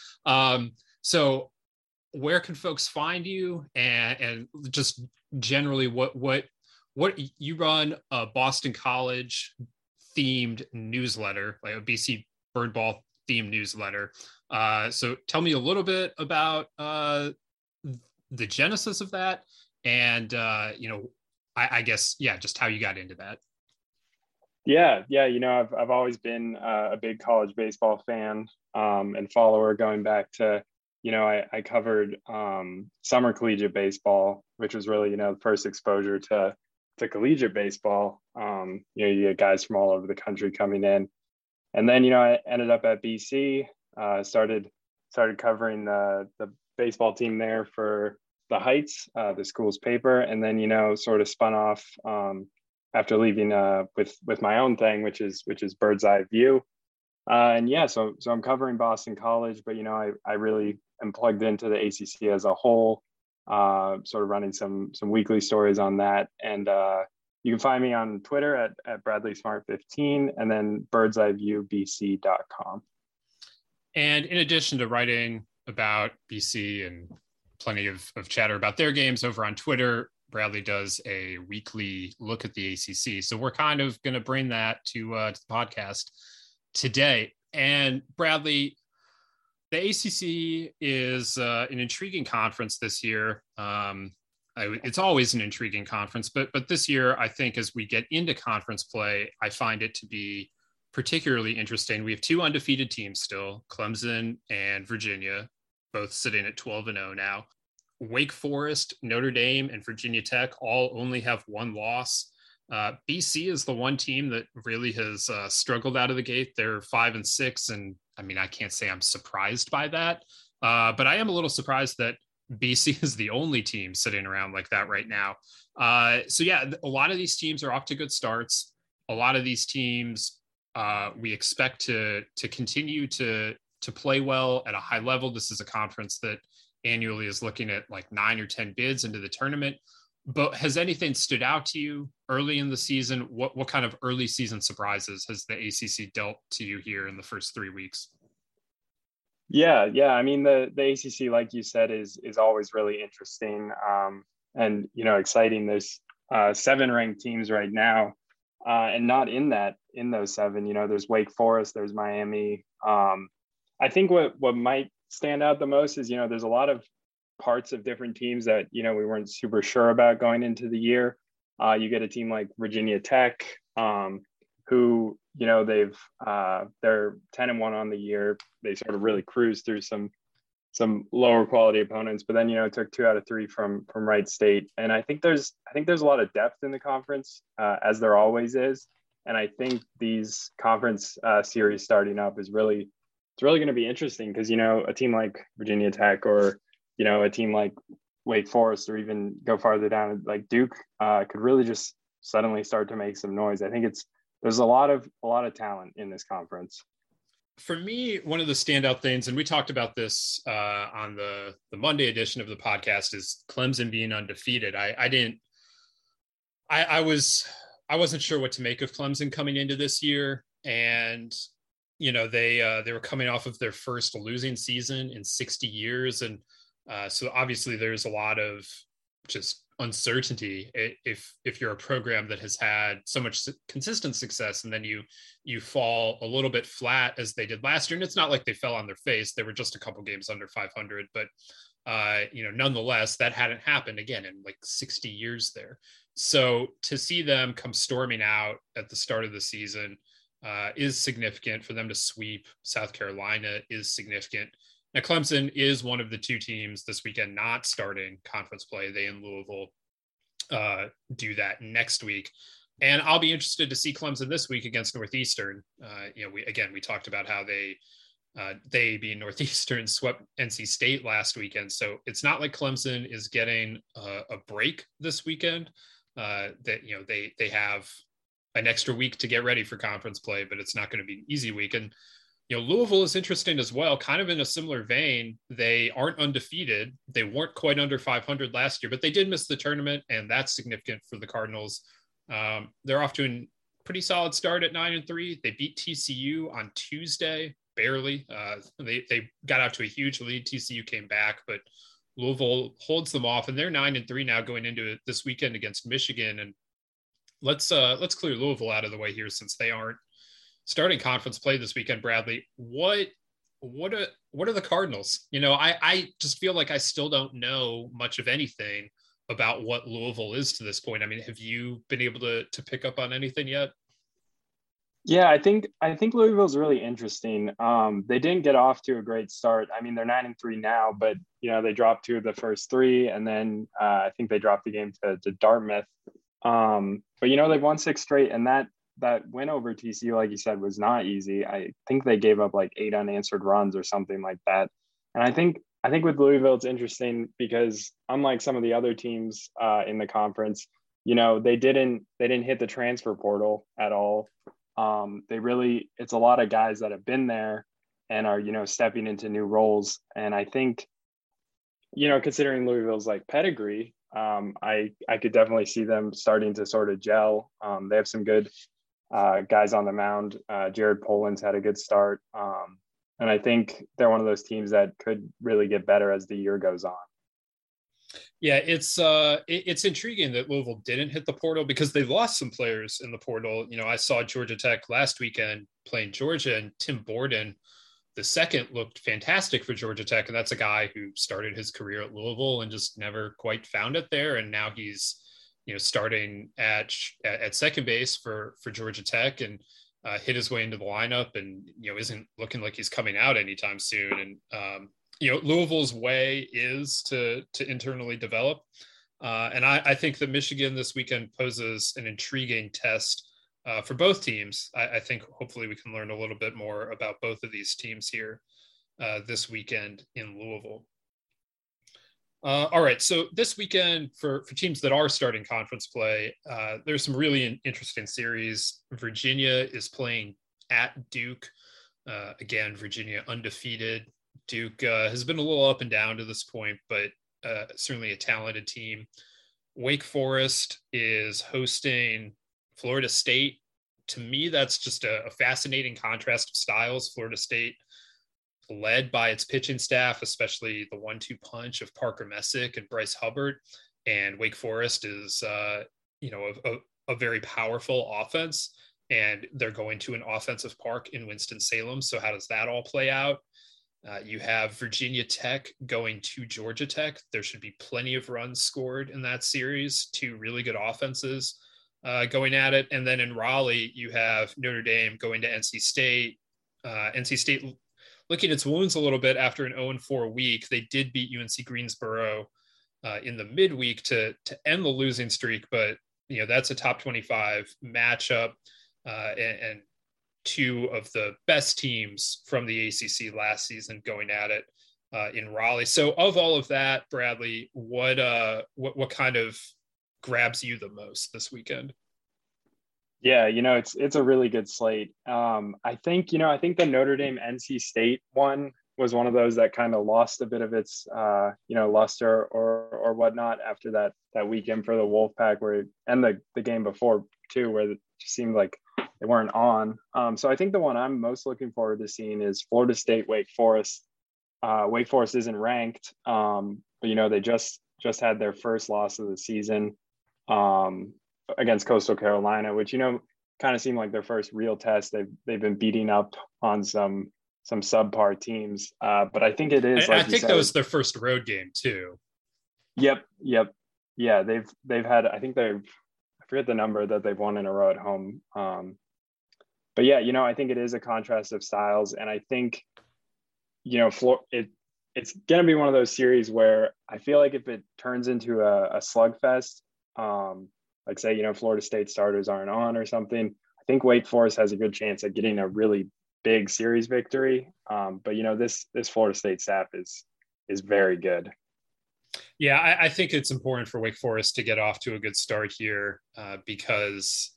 So where can folks find you, and just generally what you run a Boston College themed newsletter, like a BC Birdball themed newsletter. So tell me a little bit about the genesis of that, and I guess, just how you got into that. Yeah. I've always been a big college baseball fan and follower, going back to, I covered summer collegiate baseball, which was really, the first exposure to collegiate baseball. You get guys from all over the country coming in. And then, I ended up at BC, started covering the baseball team there for the Heights, the school's paper. And then, sort of spun off after leaving with my own thing, which is Bird's Eye View. So I'm covering Boston College, but I really am plugged into the ACC as a whole, sort of running some weekly stories on that. And you can find me on Twitter at Bradley Smart 15, and then birdseyeviewbc.com. And in addition to writing about BC and plenty of chatter about their games over on Twitter, Bradley does a weekly look at the ACC. So we're kind of going to bring that to the podcast today. And Bradley, the ACC is an intriguing conference this year. It's always an intriguing conference, but this year, I think as we get into conference play, I find it to be particularly interesting. We have two undefeated teams still, Clemson and Virginia, both sitting at 12-0 now. Wake Forest, Notre Dame, and Virginia Tech all only have one loss. BC is the one team that really has struggled out of the gate. They're 5-6, and I can't say I'm surprised by that, but I am a little surprised that BC is the only team sitting around like that right now. A lot of these teams are off to good starts. A lot of these teams we expect to continue to play well at a high level. This is a conference that annually is looking at 9 or 10 bids into the tournament. But has anything stood out to you early in the season? What kind of early season surprises has the ACC dealt to you here in the first 3 weeks? Yeah. The ACC, like you said, is always really interesting and exciting. There's seven ranked teams right now, and not in those seven. You know, there's Wake Forest, there's Miami. I think what might stand out the most is, you know, there's a lot of parts of different teams that, you know, we weren't super sure about going into the year. You get a team like Virginia Tech, who, you know, they're 10-1 on the year. They sort of really cruised through some lower quality opponents, but then, you know, took 2 out of 3 from Wright State. And I think there's a lot of depth in the conference, as there always is. And I think these conference series starting up it's really going to be interesting, because, you know, a team like Virginia Tech, or, you know, a team like Wake Forest, or even go farther down like Duke, could really just suddenly start to make some noise. I think there's a lot of talent in this conference. For me, one of the standout things, and we talked about this on the Monday edition of the podcast, is Clemson being undefeated. I wasn't sure what to make of Clemson coming into this year, and you know, they were coming off of their first losing season in 60 years, and so obviously there's a lot of just uncertainty if you're a program that has had so much consistent success, and then you fall a little bit flat as they did last year. And it's not like they fell on their face; they were just a couple games under 500, but you know, nonetheless, that hadn't happened again in like 60 years there. So to see them come storming out at the start of the season is significant. For them to sweep South Carolina is significant. Now, Clemson is one of the 2 teams this weekend not starting conference play. They in Louisville do that next week. And I'll be interested to see Clemson this week against Northeastern. You know, we talked about how they being Northeastern swept NC State last weekend. So it's not like Clemson is getting a break this weekend. That, you know, they have an extra week to get ready for conference play, but it's not going to be an easy week. And, you know, Louisville is interesting as well, kind of in a similar vein. They aren't undefeated. They weren't quite under 500 last year, but they did miss the tournament, and that's significant for the Cardinals. They're off to a pretty solid start at 9-3. They beat TCU on Tuesday, barely. They got out to a huge lead. TCU came back, but Louisville holds them off, and they're 9-3 now going into it this weekend against Michigan. And let's clear Louisville out of the way here, since they aren't starting conference play this weekend. Bradley, what are the Cardinals? You know, I just feel like I still don't know much of anything about what Louisville is to this point. I mean, have you been able to pick up on anything yet? Yeah, I think Louisville's really interesting. They didn't get off to a great start. I mean, they're 9-3 now, but, you know, they dropped 2 of the first 3, and then I think they dropped the game to Dartmouth. But, you know, they've won 6 straight, and that win over TCU, like you said, was not easy. I think they gave up like 8 unanswered runs or something like that. And I think with Louisville, it's interesting because unlike some of the other teams in the conference, you know, they didn't hit the transfer portal at all. It's a lot of guys that have been there and are, you know, stepping into new roles. And I think, you know, considering Louisville's like pedigree, I could definitely see them starting to sort of gel. They have some good guys on the mound. Jared Poland's had a good start. And I think they're one of those teams that could really get better as the year goes on. Yeah, it's intriguing that Louisville didn't hit the portal, because they lost some players in the portal. You know, I saw Georgia Tech last weekend playing Georgia, and Tim Borden, the second, looked fantastic for Georgia Tech. And that's a guy who started his career at Louisville and just never quite found it there. And now he's, you know, starting at second base for Georgia Tech, and hit his way into the lineup, and, you know, isn't looking like he's coming out anytime soon. And, you know, Louisville's way is to internally develop. And I think that Michigan this weekend poses an intriguing test for both teams. I think hopefully we can learn a little bit more about both of these teams here this weekend in Louisville. All right, so this weekend for teams that are starting conference play, there's some really interesting series. Virginia is playing at Duke. Again, Virginia undefeated. Duke has been a little up and down to this point, but certainly a talented team. Wake Forest is hosting Florida State. To me, that's just a fascinating contrast of styles. Florida State, led by its pitching staff, especially the 1-2 punch of Parker Messick and Bryce Hubbard. And Wake Forest is a very powerful offense, and they're going to an offensive park in Winston-Salem. So how does that all play out? You have Virginia Tech going to Georgia Tech. There should be plenty of runs scored in that series. Two really good offenses going at it. And then in Raleigh, you have Notre Dame going to NC State. NC State licking its wounds a little bit after an 0-4 week. They did beat UNC Greensboro in the midweek to end the losing streak, but that's a top 25 matchup, and two of the best teams from the ACC last season going at it in Raleigh. So of all of that, Bradley, what kind of grabs you the most this weekend? Yeah, it's a really good slate. I think the Notre Dame NC State one was one of those that kind of lost a bit of its luster or whatnot after that weekend for the Wolfpack, and the game before too, where it just seemed like they weren't on. So I think the one I'm most looking forward to seeing is Florida State Wake Forest. Wake Forest isn't ranked, but they just had their first loss of the season against Coastal Carolina, which kind of seemed like their first real test. They've been beating up on some subpar teams, but I think it is. I think that was their first road game too. Yep. Yeah, they've had. I forget the number that they've won in a row at home. But yeah, I think it is a contrast of styles, and I think it's going to be one of those series where I feel like if it turns into a slugfest, like say Florida State starters aren't on or something, I think Wake Forest has a good chance at getting a really big series victory. But this Florida State staff is very good. Yeah, I think it's important for Wake Forest to get off to a good start here because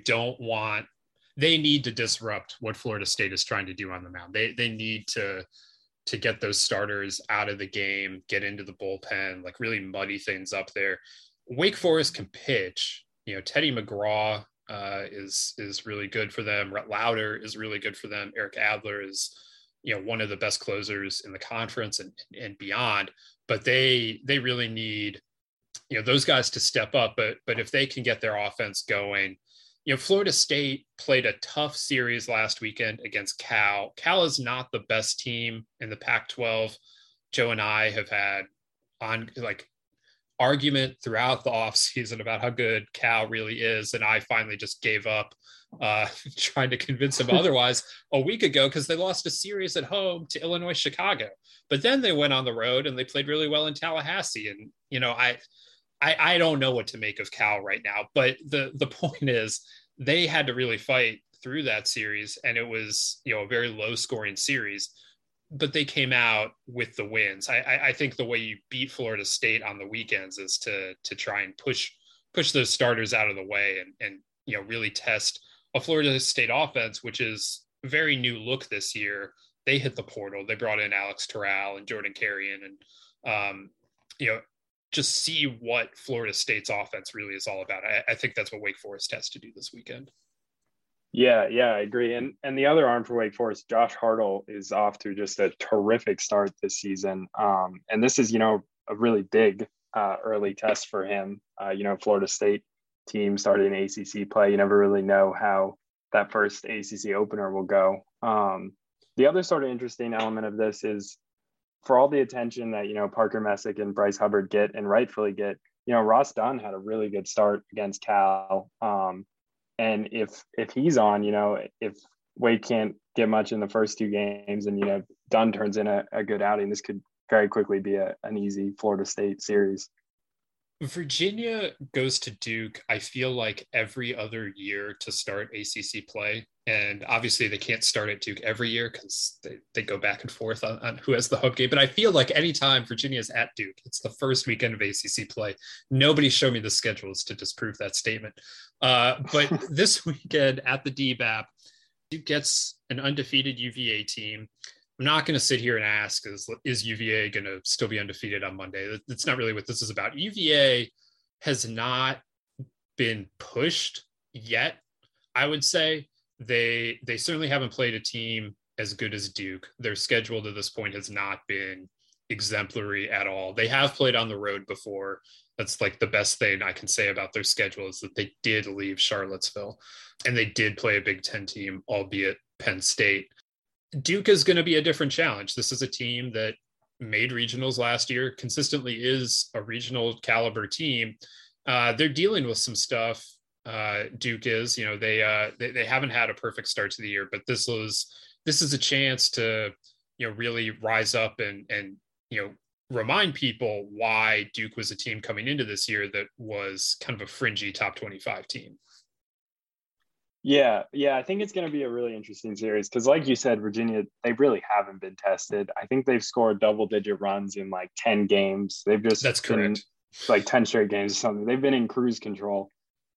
they need to disrupt what Florida State is trying to do on the mound. They need to get those starters out of the game, get into the bullpen, like really muddy things up there. Wake Forest can pitch. Teddy McGraw is really good for them. Rhett Lauder is really good for them. Eric Adler is one of the best closers in the conference and beyond. But they really need those guys to step up. But if they can get their offense going, Florida State played a tough series last weekend against Cal. Cal is not the best team in the Pac-12. Joe and I have had argument throughout the offseason about how good Cal really is. And I finally just gave up trying to convince him otherwise a week ago, because they lost a series at home to Illinois Chicago. But then they went on the road and they played really well in Tallahassee. And, I don't know what to make of Cal right now, but the point is they had to really fight through that series, and it was, a very low scoring series, but they came out with the wins. I think the way you beat Florida State on the weekends is to try and push those starters out of the way and really test a Florida State offense, which is a very new look this year. They hit the portal. They brought in Alex Terrell and Jordan Carrion and, just see what Florida State's offense really is all about. I think that's what Wake Forest has to do this weekend. Yeah, I agree. And the other arm for Wake Forest, Josh Hartle, is off to just a terrific start this season. And this is, a really big early test for him. Florida State team started in ACC play. You never really know how that first ACC opener will go. The other sort of interesting element of this is, for all the attention that, Parker Messick and Bryce Hubbard get, and rightfully get, Ross Dunn had a really good start against Cal. And if he's on, if Wade can't get much in the first two games and, Dunn turns in a good outing, this could very quickly be an easy Florida State series. Virginia goes to Duke, I feel like, every other year to start ACC play. And obviously they can't start at Duke every year because they go back and forth on who has the home game. But I feel like anytime Virginia's at Duke, it's the first weekend of ACC play. Nobody showed me the schedules to disprove that statement. But this weekend at the DBAP, Duke gets an undefeated UVA team. I'm not going to sit here and ask, is UVA going to still be undefeated on Monday? That's not really what this is about. UVA has not been pushed yet, I would say. They certainly haven't played a team as good as Duke. Their schedule to this point has not been exemplary at all. They have played on the road before. That's like the best thing I can say about their schedule is that they did leave Charlottesville and they did play a Big Ten team, albeit Penn State. Duke is going to be a different challenge. This is a team that made regionals last year, consistently is a regional caliber team. They're dealing with some stuff. Duke is, they haven't had a perfect start to the year, but this is a chance to, really rise up and remind people why Duke was a team coming into this year that was kind of a fringy top 25 team. Yeah, I think it's going to be a really interesting series because, like you said, Virginia, they really haven't been tested. I think they've scored double-digit runs in like 10 games. They've just That's correct. Like 10 straight games or something. They've been in cruise control.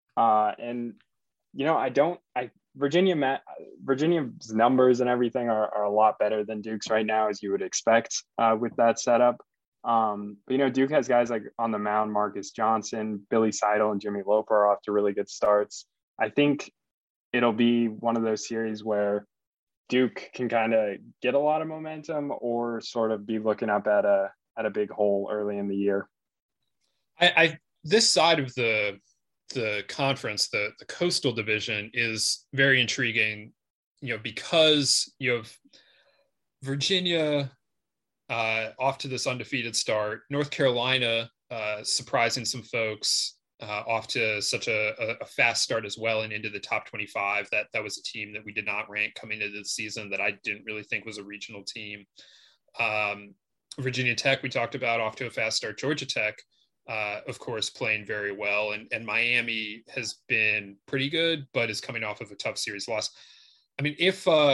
Virginia's numbers and everything are a lot better than Duke's right now, as you would expect with that setup. But Duke has guys like on the mound, Marcus Johnson, Billy Seidel, and Jimmy Loper are off to really good starts. I think it'll be one of those series where Duke can kind of get a lot of momentum or sort of be looking up at a big hole early in the year. This side of the conference, the Coastal Division, is very intriguing, because you have Virginia off to this undefeated start, North Carolina surprising some folks, off to such a fast start as well and into the top 25. That was a team that we did not rank coming into the season that I didn't really think was a regional team. Virginia Tech, we talked about, off to a fast start. Georgia Tech, of course, playing very well. And Miami has been pretty good, but is coming off of a tough series loss. I mean,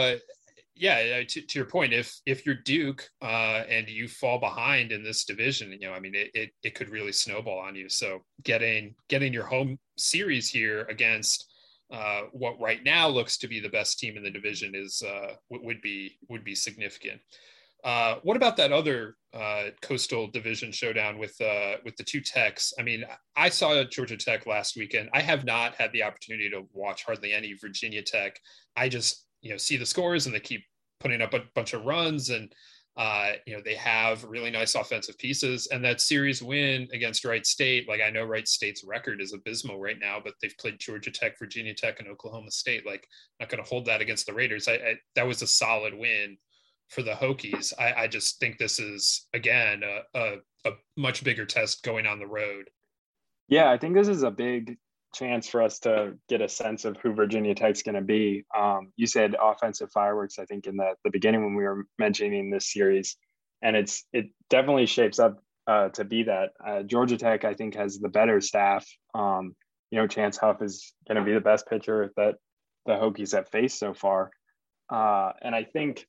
to your point, if you're Duke and you fall behind in this division, it could really snowball on you. So getting your home series here against what right now looks to be the best team in the division is would be significant. What about that other Coastal Division showdown with the two Techs? I mean, I saw Georgia Tech last weekend. I have not had the opportunity to watch hardly any Virginia Tech. I just see the scores and they keep putting up a bunch of runs and they have really nice offensive pieces. And that series win against Wright State, like I know Wright State's record is abysmal right now, but they've played Georgia Tech, Virginia Tech, and Oklahoma State. Like, not going to hold that against the Raiders. That was a solid win for the Hokies. I just think this is, again, a much bigger test going on the road. Yeah, I think this is a big chance for us to get a sense of who Virginia Tech's going to be. You said offensive fireworks, I think, in the beginning when we were mentioning this series, and it definitely shapes up to be that. Georgia Tech, I think, has the better staff. Chance Huff is going to be the best pitcher that the Hokies have faced so far. And I think,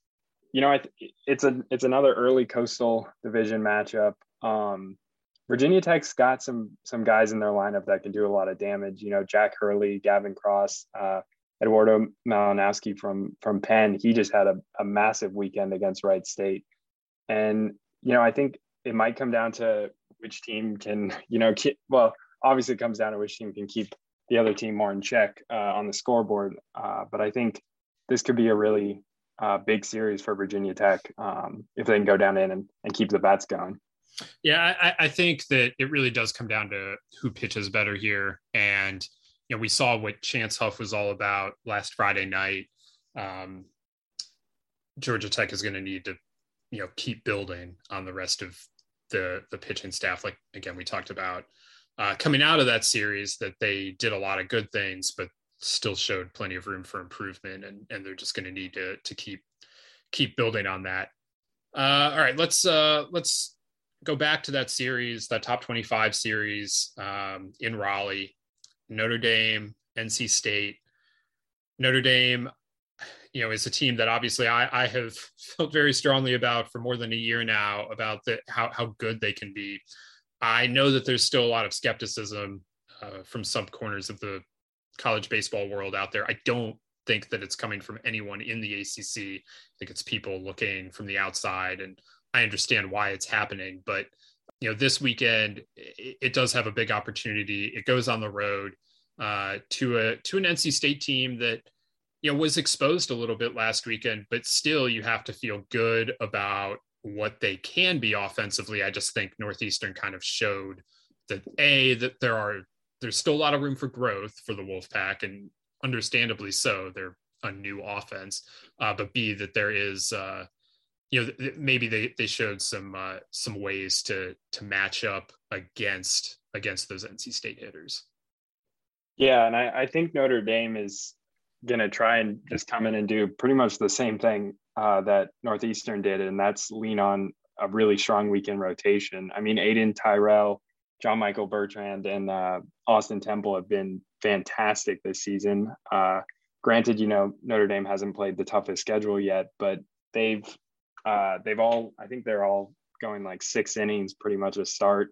it's another early Coastal Division matchup. Virginia Tech's got some guys in their lineup that can do a lot of damage. Jack Hurley, Gavin Cross, Eduardo Malinowski from Penn. He just had a massive weekend against Wright State. And, I think it might come down to which team can, obviously it comes down to which team can keep the other team more in check on the scoreboard. But I think this could be a really big series for Virginia Tech if they can go down in and keep the bats going. Yeah, I think that it really does come down to who pitches better here. And, we saw what Chance Huff was all about last Friday night. Georgia Tech is going to need to, keep building on the rest of the pitching staff. Like, again, we talked about coming out of that series that they did a lot of good things, but still showed plenty of room for improvement. And they're just going to need to keep building on that. All right, let's go back to that series, that top 25 series in Raleigh. Notre Dame, NC State. Notre Dame, is a team that obviously I have felt very strongly about for more than a year now about how good they can be. I know that there's still a lot of skepticism from some corners of the college baseball world out there. I don't think that it's coming from anyone in the ACC. I think it's people looking from the outside, and I understand why it's happening, but this weekend it does have a big opportunity. It goes on the road to an NC State team that was exposed a little bit last weekend, but still you have to feel good about what they can be offensively. I just think Northeastern kind of showed that there's still a lot of room for growth for the Wolfpack, and understandably so. They're a new offense, but B, that there is maybe they showed some ways to match up against those NC State hitters. Yeah, and I think Notre Dame is going to try and just come in and do pretty much the same thing that Northeastern did, and that's lean on a really strong weekend rotation. I mean, Aiden Tyrell, John Michael Bertrand, and Austin Temple have been fantastic this season. Granted, Notre Dame hasn't played the toughest schedule yet, but they've all, I think they're all going like 6 innings pretty much a start.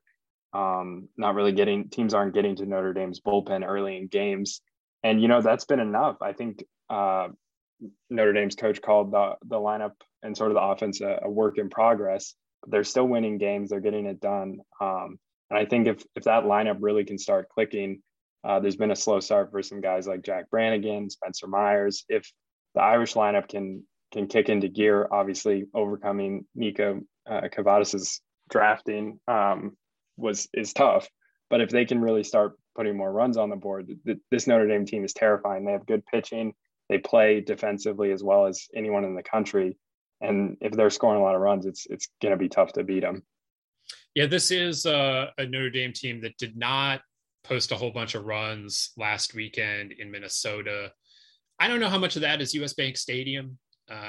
Teams aren't getting to Notre Dame's bullpen early in games. And, that's been enough. I think Notre Dame's coach called the lineup and sort of the offense a work in progress, but they're still winning games. They're getting it done. And I think if that lineup really can start clicking, there's been a slow start for some guys like Jack Brannigan, Spencer Myers. If the Irish lineup can kick into gear, obviously overcoming Nico Cavadis's drafting is tough. But if they can really start putting more runs on the board, this Notre Dame team is terrifying. They have good pitching. They play defensively as well as anyone in the country. And if they're scoring a lot of runs, it's going to be tough to beat them. Yeah, this is a Notre Dame team that did not post a whole bunch of runs last weekend in Minnesota. I don't know how much of that is US Bank Stadium.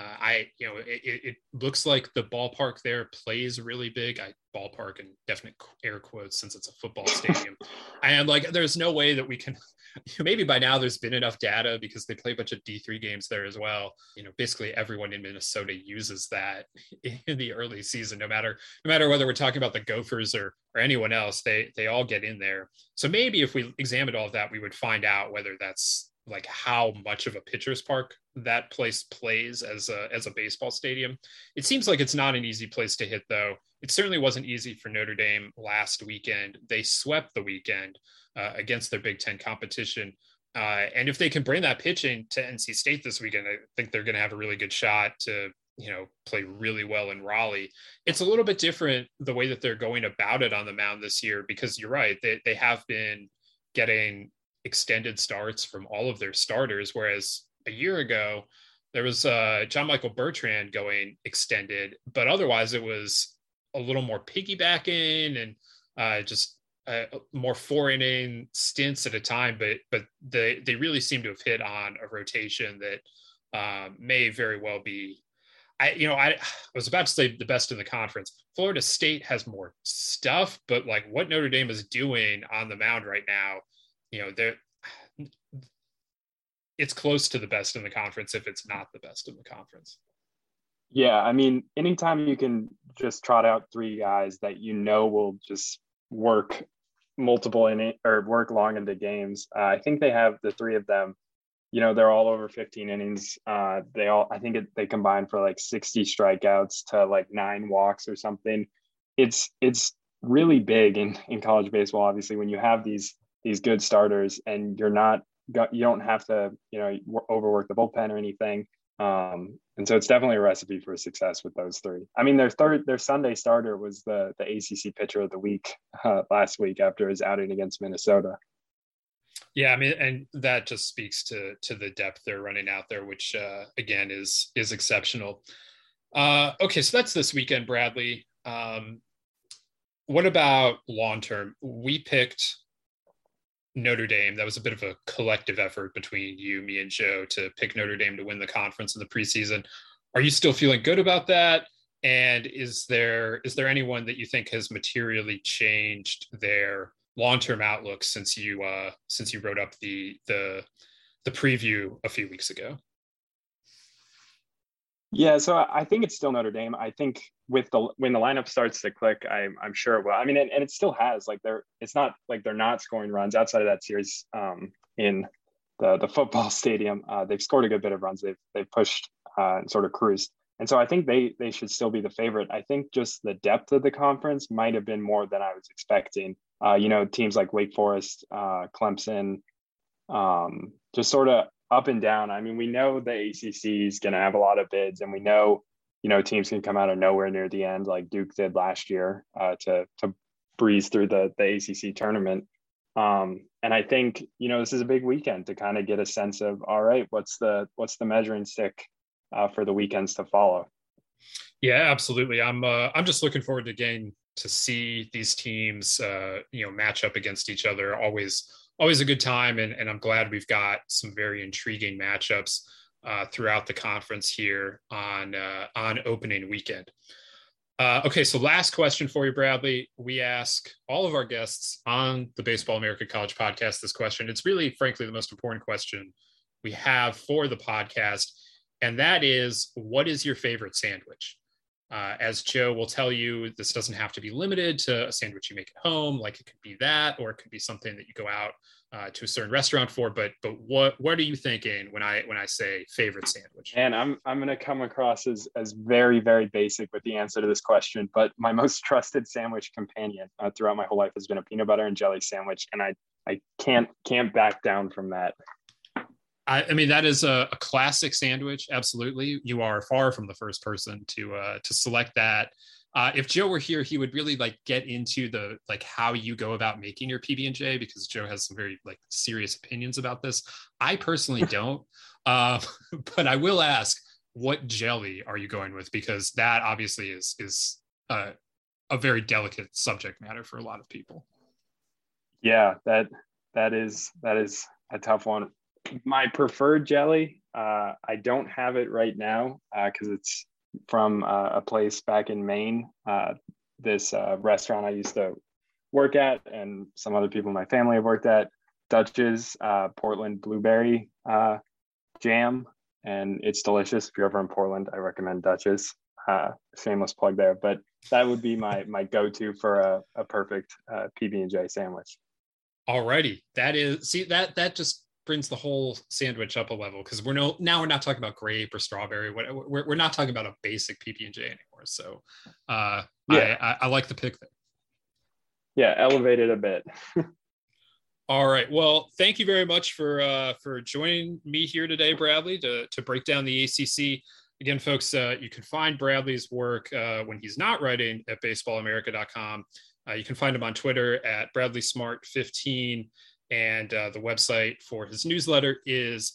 It looks like the ballpark there plays really big. Ballpark in definite air quotes since it's a football stadium. And there's no way that we can, maybe by now there's been enough data because they play a bunch of D3 games there as well. Basically everyone in Minnesota uses that in the early season, no matter whether we're talking about the Gophers or anyone else, they all get in there. So maybe if we examined all of that, we would find out whether that's how much of a pitcher's park that place plays as a baseball stadium. It seems like it's not an easy place to hit, though. It certainly wasn't easy for Notre Dame last weekend. They swept the weekend against their Big Ten competition. And if they can bring that pitching to NC State this weekend, I think they're going to have a really good shot to, play really well in Raleigh. It's a little bit different the way that they're going about it on the mound this year, because you're right. They have been getting extended starts from all of their starters, whereas a year ago there was John Michael Bertrand going extended, but otherwise it was a little more piggybacking and just more 4-inning stints at a time. But they really seem to have hit on a rotation that may very well be. I was about to say the best in the conference. Florida State has more stuff, but what Notre Dame is doing on the mound right now, it's close to the best in the conference if it's not the best in the conference. Yeah, I mean, anytime you can just trot out 3 guys that will just work multiple inning or work long into games. I think they have the 3 of them. They're all over 15 innings. They combine for 60 strikeouts to 9 walks or something. It's really big in college baseball. Obviously, when you have these good starters and you don't have to overwork the bullpen or anything. And so it's definitely a recipe for success with those 3. I mean, their Sunday starter was the ACC pitcher of the week last week after his outing against Minnesota. Yeah, I mean, and that just speaks to the depth they're running out there, which again is exceptional. Okay, so that's this weekend, Bradley. What about long term? We picked Notre Dame. That was a bit of a collective effort between you, me, and Joe to pick Notre Dame to win the conference in the preseason. Are you still feeling good about that? And is there anyone that you think has materially changed their long-term outlook since you wrote up the preview a few weeks ago? Yeah, so I think it's still Notre Dame. I think when the lineup starts to click, I'm sure it will. I mean, and it still has. It's not like they're not scoring runs outside of that series in the football stadium. They've scored a good bit of runs. They've pushed and sort of cruised. And so I think they should still be the favorite. I think just the depth of the conference might have been more than I was expecting. Teams like Wake Forest, Clemson, just sort of up and down. I mean, we know the ACC is going to have a lot of bids, and we know teams can come out of nowhere near the end, like Duke did last year, to breeze through the ACC tournament. And I think, this is a big weekend to kind of get a sense of, all right, what's the measuring stick for the weekends to follow. Yeah, absolutely. I'm just looking forward to getting to see these teams, match up against each other. Always a good time. And I'm glad we've got some very intriguing matchups throughout the conference here on opening weekend. Okay, so last question for you, Bradley. We ask all of our guests on the Baseball America College podcast this question. It's really, frankly, the most important question we have for the podcast, and that is, what is your favorite sandwich? As Joe will tell you, this doesn't have to be limited to a sandwich you make at home. Like, it could be that, or it could be something that you go out to a certain restaurant for. But what are you thinking when I say favorite sandwich? And I'm going to come across as very, very basic with the answer to this question, but my most trusted sandwich companion throughout my whole life has been a peanut butter and jelly sandwich, and I can't back down from that. I mean, that is a classic sandwich. Absolutely. You are far from the first person to select that. If Joe were here, he would really get into the how you go about making your PB&J, because Joe has some very serious opinions about this. I personally don't, but I will ask, what jelly are you going with? Because that obviously is a very delicate subject matter for a lot of people. Yeah, that is a tough one. My preferred jelly, I don't have it right now because it's from a place back in Maine. This restaurant I used to work at, and some other people in my family have worked at, Dutch's Portland blueberry jam, and it's delicious. If you're ever in Portland, I recommend Dutch's. Shameless plug there, but that would be my go-to for a perfect PB&J sandwich. Alrighty, that just brings the whole sandwich up a level, because we're not talking about grape or strawberry. We're not talking about a basic PB&J anymore. So I like the pick there. Yeah, elevated a bit. All right. Well, thank you very much for joining me here today, Bradley, to break down the ACC. Again, folks, you can find Bradley's work when he's not writing at baseballamerica.com. You can find him on Twitter at BradleySmart15. And the website for his newsletter is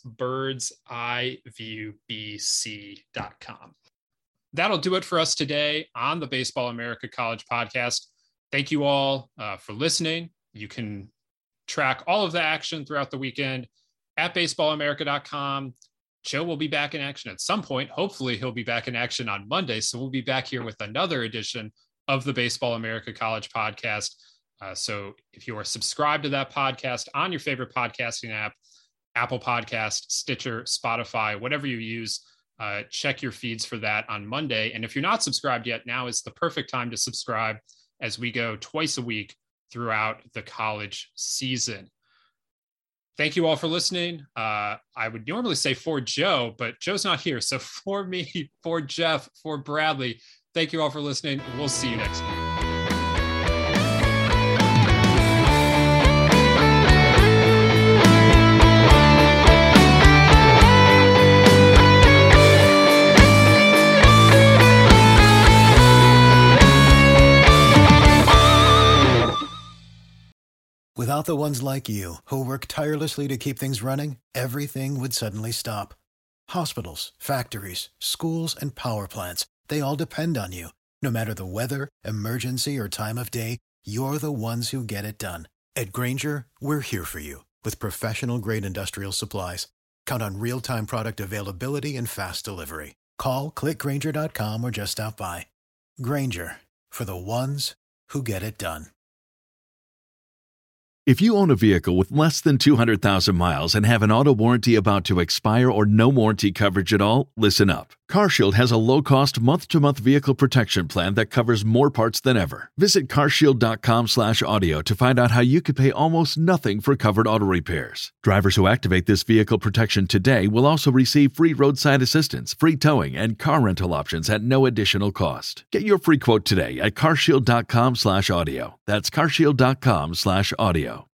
birdseyeviewbc.com. That'll do it for us today on the Baseball America College podcast. Thank you all for listening. You can track all of the action throughout the weekend at baseballamerica.com. Joe will be back in action at some point. Hopefully he'll be back in action on Monday. So we'll be back here with another edition of the Baseball America College podcast. So if you are subscribed to that podcast on your favorite podcasting app, Apple Podcast, Stitcher, Spotify, whatever you use, check your feeds for that on Monday. And if you're not subscribed yet, now is the perfect time to subscribe, as we go twice a week throughout the college season. Thank you all for listening. I would normally say for Joe, but Joe's not here. So for me, for Jeff, for Bradley, thank you all for listening. We'll see you next week. Without the ones like you, who work tirelessly to keep things running, everything would suddenly stop. Hospitals, factories, schools, and power plants, they all depend on you. No matter the weather, emergency, or time of day, you're the ones who get it done. At Grainger, we're here for you with professional-grade industrial supplies. Count on real-time product availability and fast delivery. Call, click Grainger.com, or just stop by. Grainger, for the ones who get it done. If you own a vehicle with less than 200,000 miles and have an auto warranty about to expire or no warranty coverage at all, listen up. CarShield has a low-cost month-to-month vehicle protection plan that covers more parts than ever. Visit carshield.com/audio to find out how you could pay almost nothing for covered auto repairs. Drivers who activate this vehicle protection today will also receive free roadside assistance, free towing, and car rental options at no additional cost. Get your free quote today at carshield.com/audio. That's carshield.com/audio.